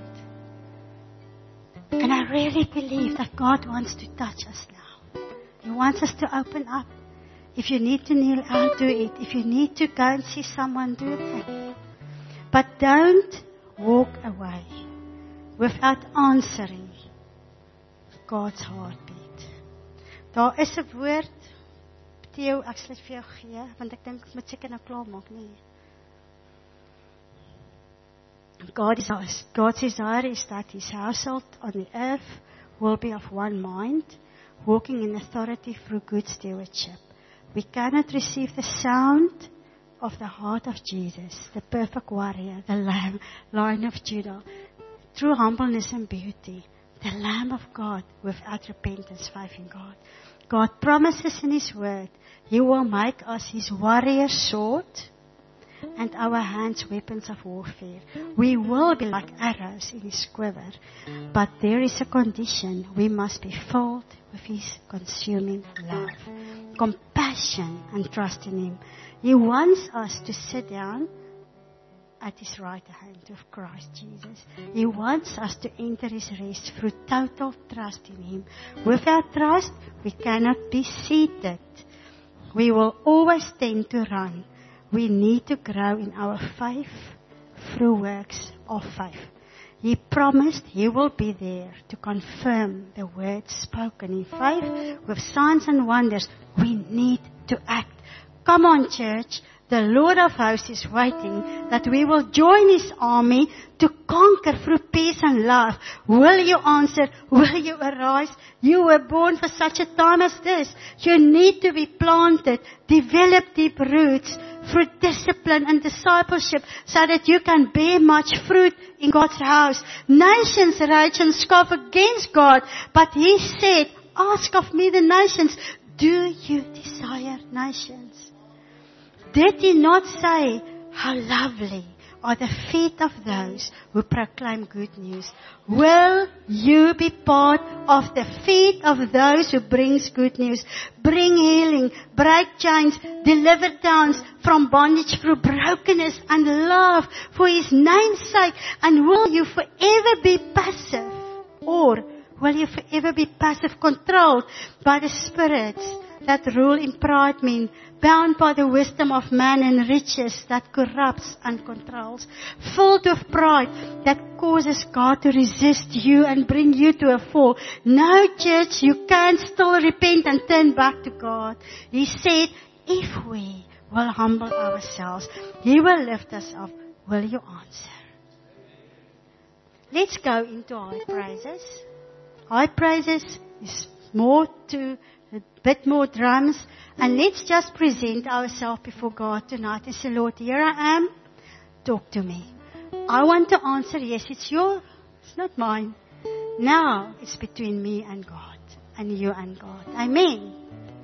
S1: And I really believe that God wants to touch us now. He wants us to open up. If you need to kneel out, do it. If you need to go and see someone, do that. But don't walk away without answering God's heartbeat. Daar is 'n woord, Theo, ek sal dit vir jou gee, want ek dink ek moet seker nou klaar maak, nee. God is, God's desire is that His household on the earth will be of one mind, walking in authority through good stewardship. We cannot receive the sound of the heart of Jesus, the perfect warrior, the Lamb, Lion of Judah, true humbleness and beauty, the Lamb of God, without repentance, faith in God. God promises in His word, He will make us His warrior sword, and our hands weapons of warfare. We will be like arrows in His quiver, but there is a condition. We must be filled with His consuming love, compassion, and trust in Him. He wants us to sit down at His right hand of Christ Jesus. He wants us to enter His rest through total trust in Him. Without trust, we cannot be seated. We will always tend to run. We need to grow in our faith through works of faith. He promised He will be there to confirm the words spoken in faith with signs and wonders. We need to act. Come on, church. The Lord of hosts is waiting that we will join His army to conquer through peace and love. Will you answer? Will you arise? You were born for such a time as this. You need to be planted, develop deep roots through discipline and discipleship so that you can bear much fruit in God's house. Nations rage and scoff against God, but He said, ask of me the nations. Do you desire nations? Did He not say, how lovely are the feet of those who proclaim good news. Will you be part of the feet of those who brings good news? Bring healing, break chains, deliver towns from bondage through brokenness and love for His name's sake. And will you forever be passive? Or will you forever be passive, controlled by the spirits that rule in pride men, bound by the wisdom of man and riches that corrupts and controls, filled with pride that causes God to resist you and bring you to a fall? No, church, you can still repent and turn back to God. He said, if we will humble ourselves, He will lift us up. Will you answer? Let's go into high praises. High praises is more to a bit more drums, and let's just present ourselves before God tonight and say, Lord, here I am, talk to me. I want to answer, yes, it's yours, it's not mine. Now it's between me and God, and you and God. Amen.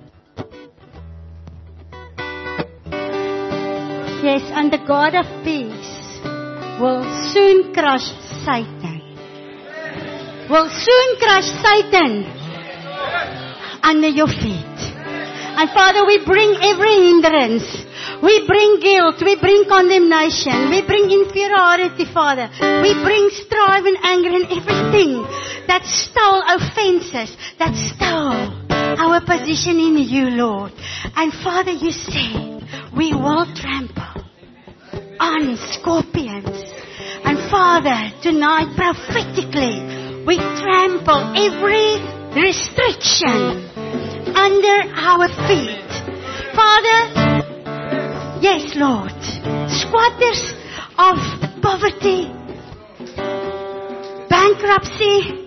S1: Yes, and the God of peace will soon crush Satan. Will soon crush Satan under your feet. And Father, we bring every hindrance. We bring guilt. We bring condemnation. We bring inferiority, Father. We bring strife and anger and everything that stole offenses, that stole our position in you, Lord. And Father, you say, we will trample on scorpions. And Father, tonight prophetically, we trample every restriction under our feet. Father, yes, Lord, squatters of poverty, bankruptcy,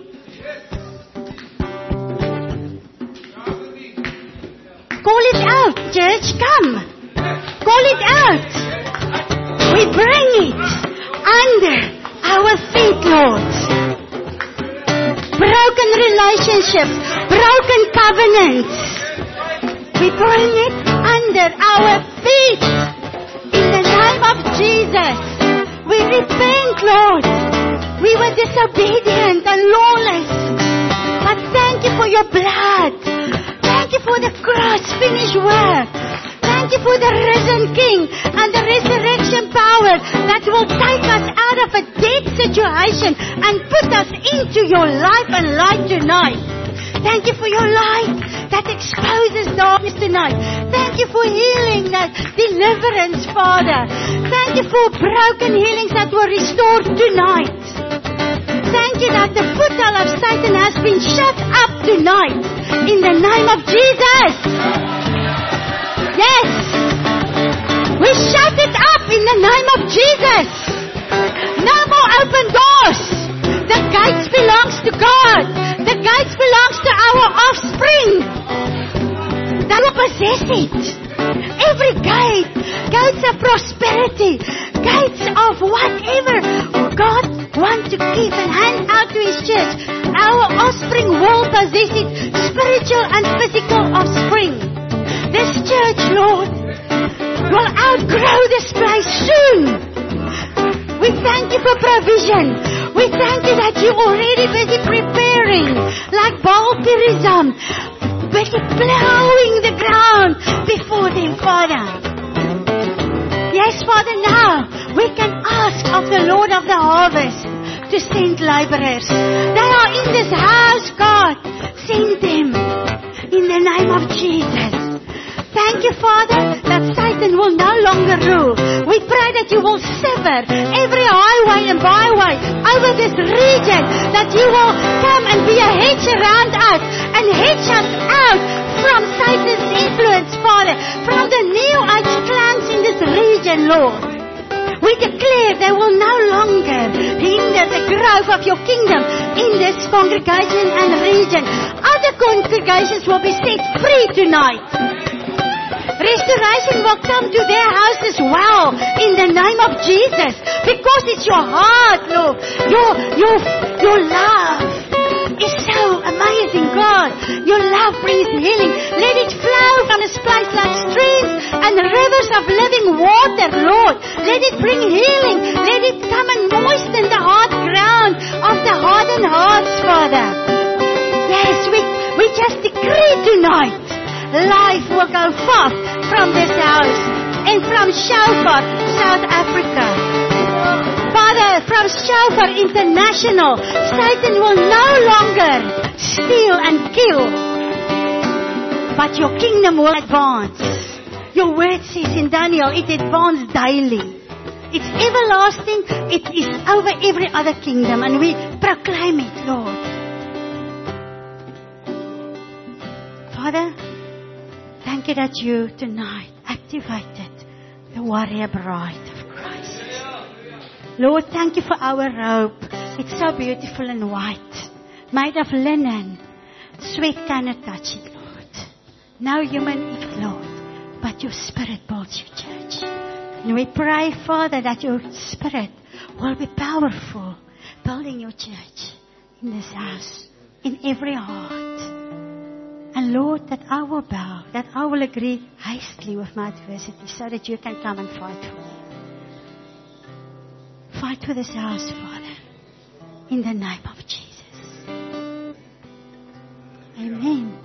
S1: call it out, church, come. Call it out. We bring it under our feet, Lord. Broken relationships, broken covenants. We bring it under our feet. In the name of Jesus. We repent, Lord. We were disobedient and lawless. But thank you for your blood. Thank you for the cross finished work. Thank you for the risen King and the resurrection power that will take us out of a dead situation and put us into your life and light tonight. Thank you for your light that exposes darkness tonight. Thank you for healing, that deliverance, Father. Thank you for broken healings that were restored tonight. Thank you that the foothold of Satan has been shut up tonight. In the name of Jesus. Yes. We shut it up in the name of Jesus. No more open doors. The gates belongs to God. The gates belongs to our offspring. They will possess it. Every gate. Gates of prosperity. Gates of whatever God wants to give and hand out to His church. Our offspring will possess it. Spiritual and physical offspring. This church, Lord, will outgrow this place soon. We thank you for provision. We thank you that you're already busy preparing, like Baal Perizim, busy plowing the ground before them, Father. Yes, Father, now we can ask of the Lord of the harvest to send laborers. They are in this house, God. Send them in the name of Jesus. Thank you, Father, that Satan will no longer rule. We pray that you will sever every highway and byway over this region, that you will come and be a hedge around us and hedge us out from Satan's influence, Father, from the New Age clans in this region, Lord. We declare they will no longer hinder the growth of your kingdom in this congregation and region. Other congregations will be set free tonight. Restoration will come to their house as well in the name of Jesus, because it's your heart, Lord. Your, your, your love is so amazing, God. God. Your love brings healing. Let it flow from this place like streams and rivers of living water, Lord. Let it bring healing. Let it come and moisten the hard ground of the hardened hearts, Father. Yes, we, we just decree tonight, life will go forth from this house and from Shofar, South Africa. Father, from Shofar International, Satan will no longer steal and kill, but your kingdom will advance. Your word says in Daniel, it advances daily. It's everlasting. It is over every other kingdom, and we proclaim it, Lord. Father, thank you that you tonight activated the warrior bride of Christ. Lord, thank you for our robe. It's so beautiful and white, made of linen. Sweat cannot touch it, Lord. No human eat, Lord, but your Spirit builds your church. And we pray, Father, that your Spirit will be powerful, building your church in this house, in every heart. And Lord, that I will bow, that I will agree hastily with my adversity so that you can come and fight for me. Fight for this house, Father, in the name of Jesus. Amen.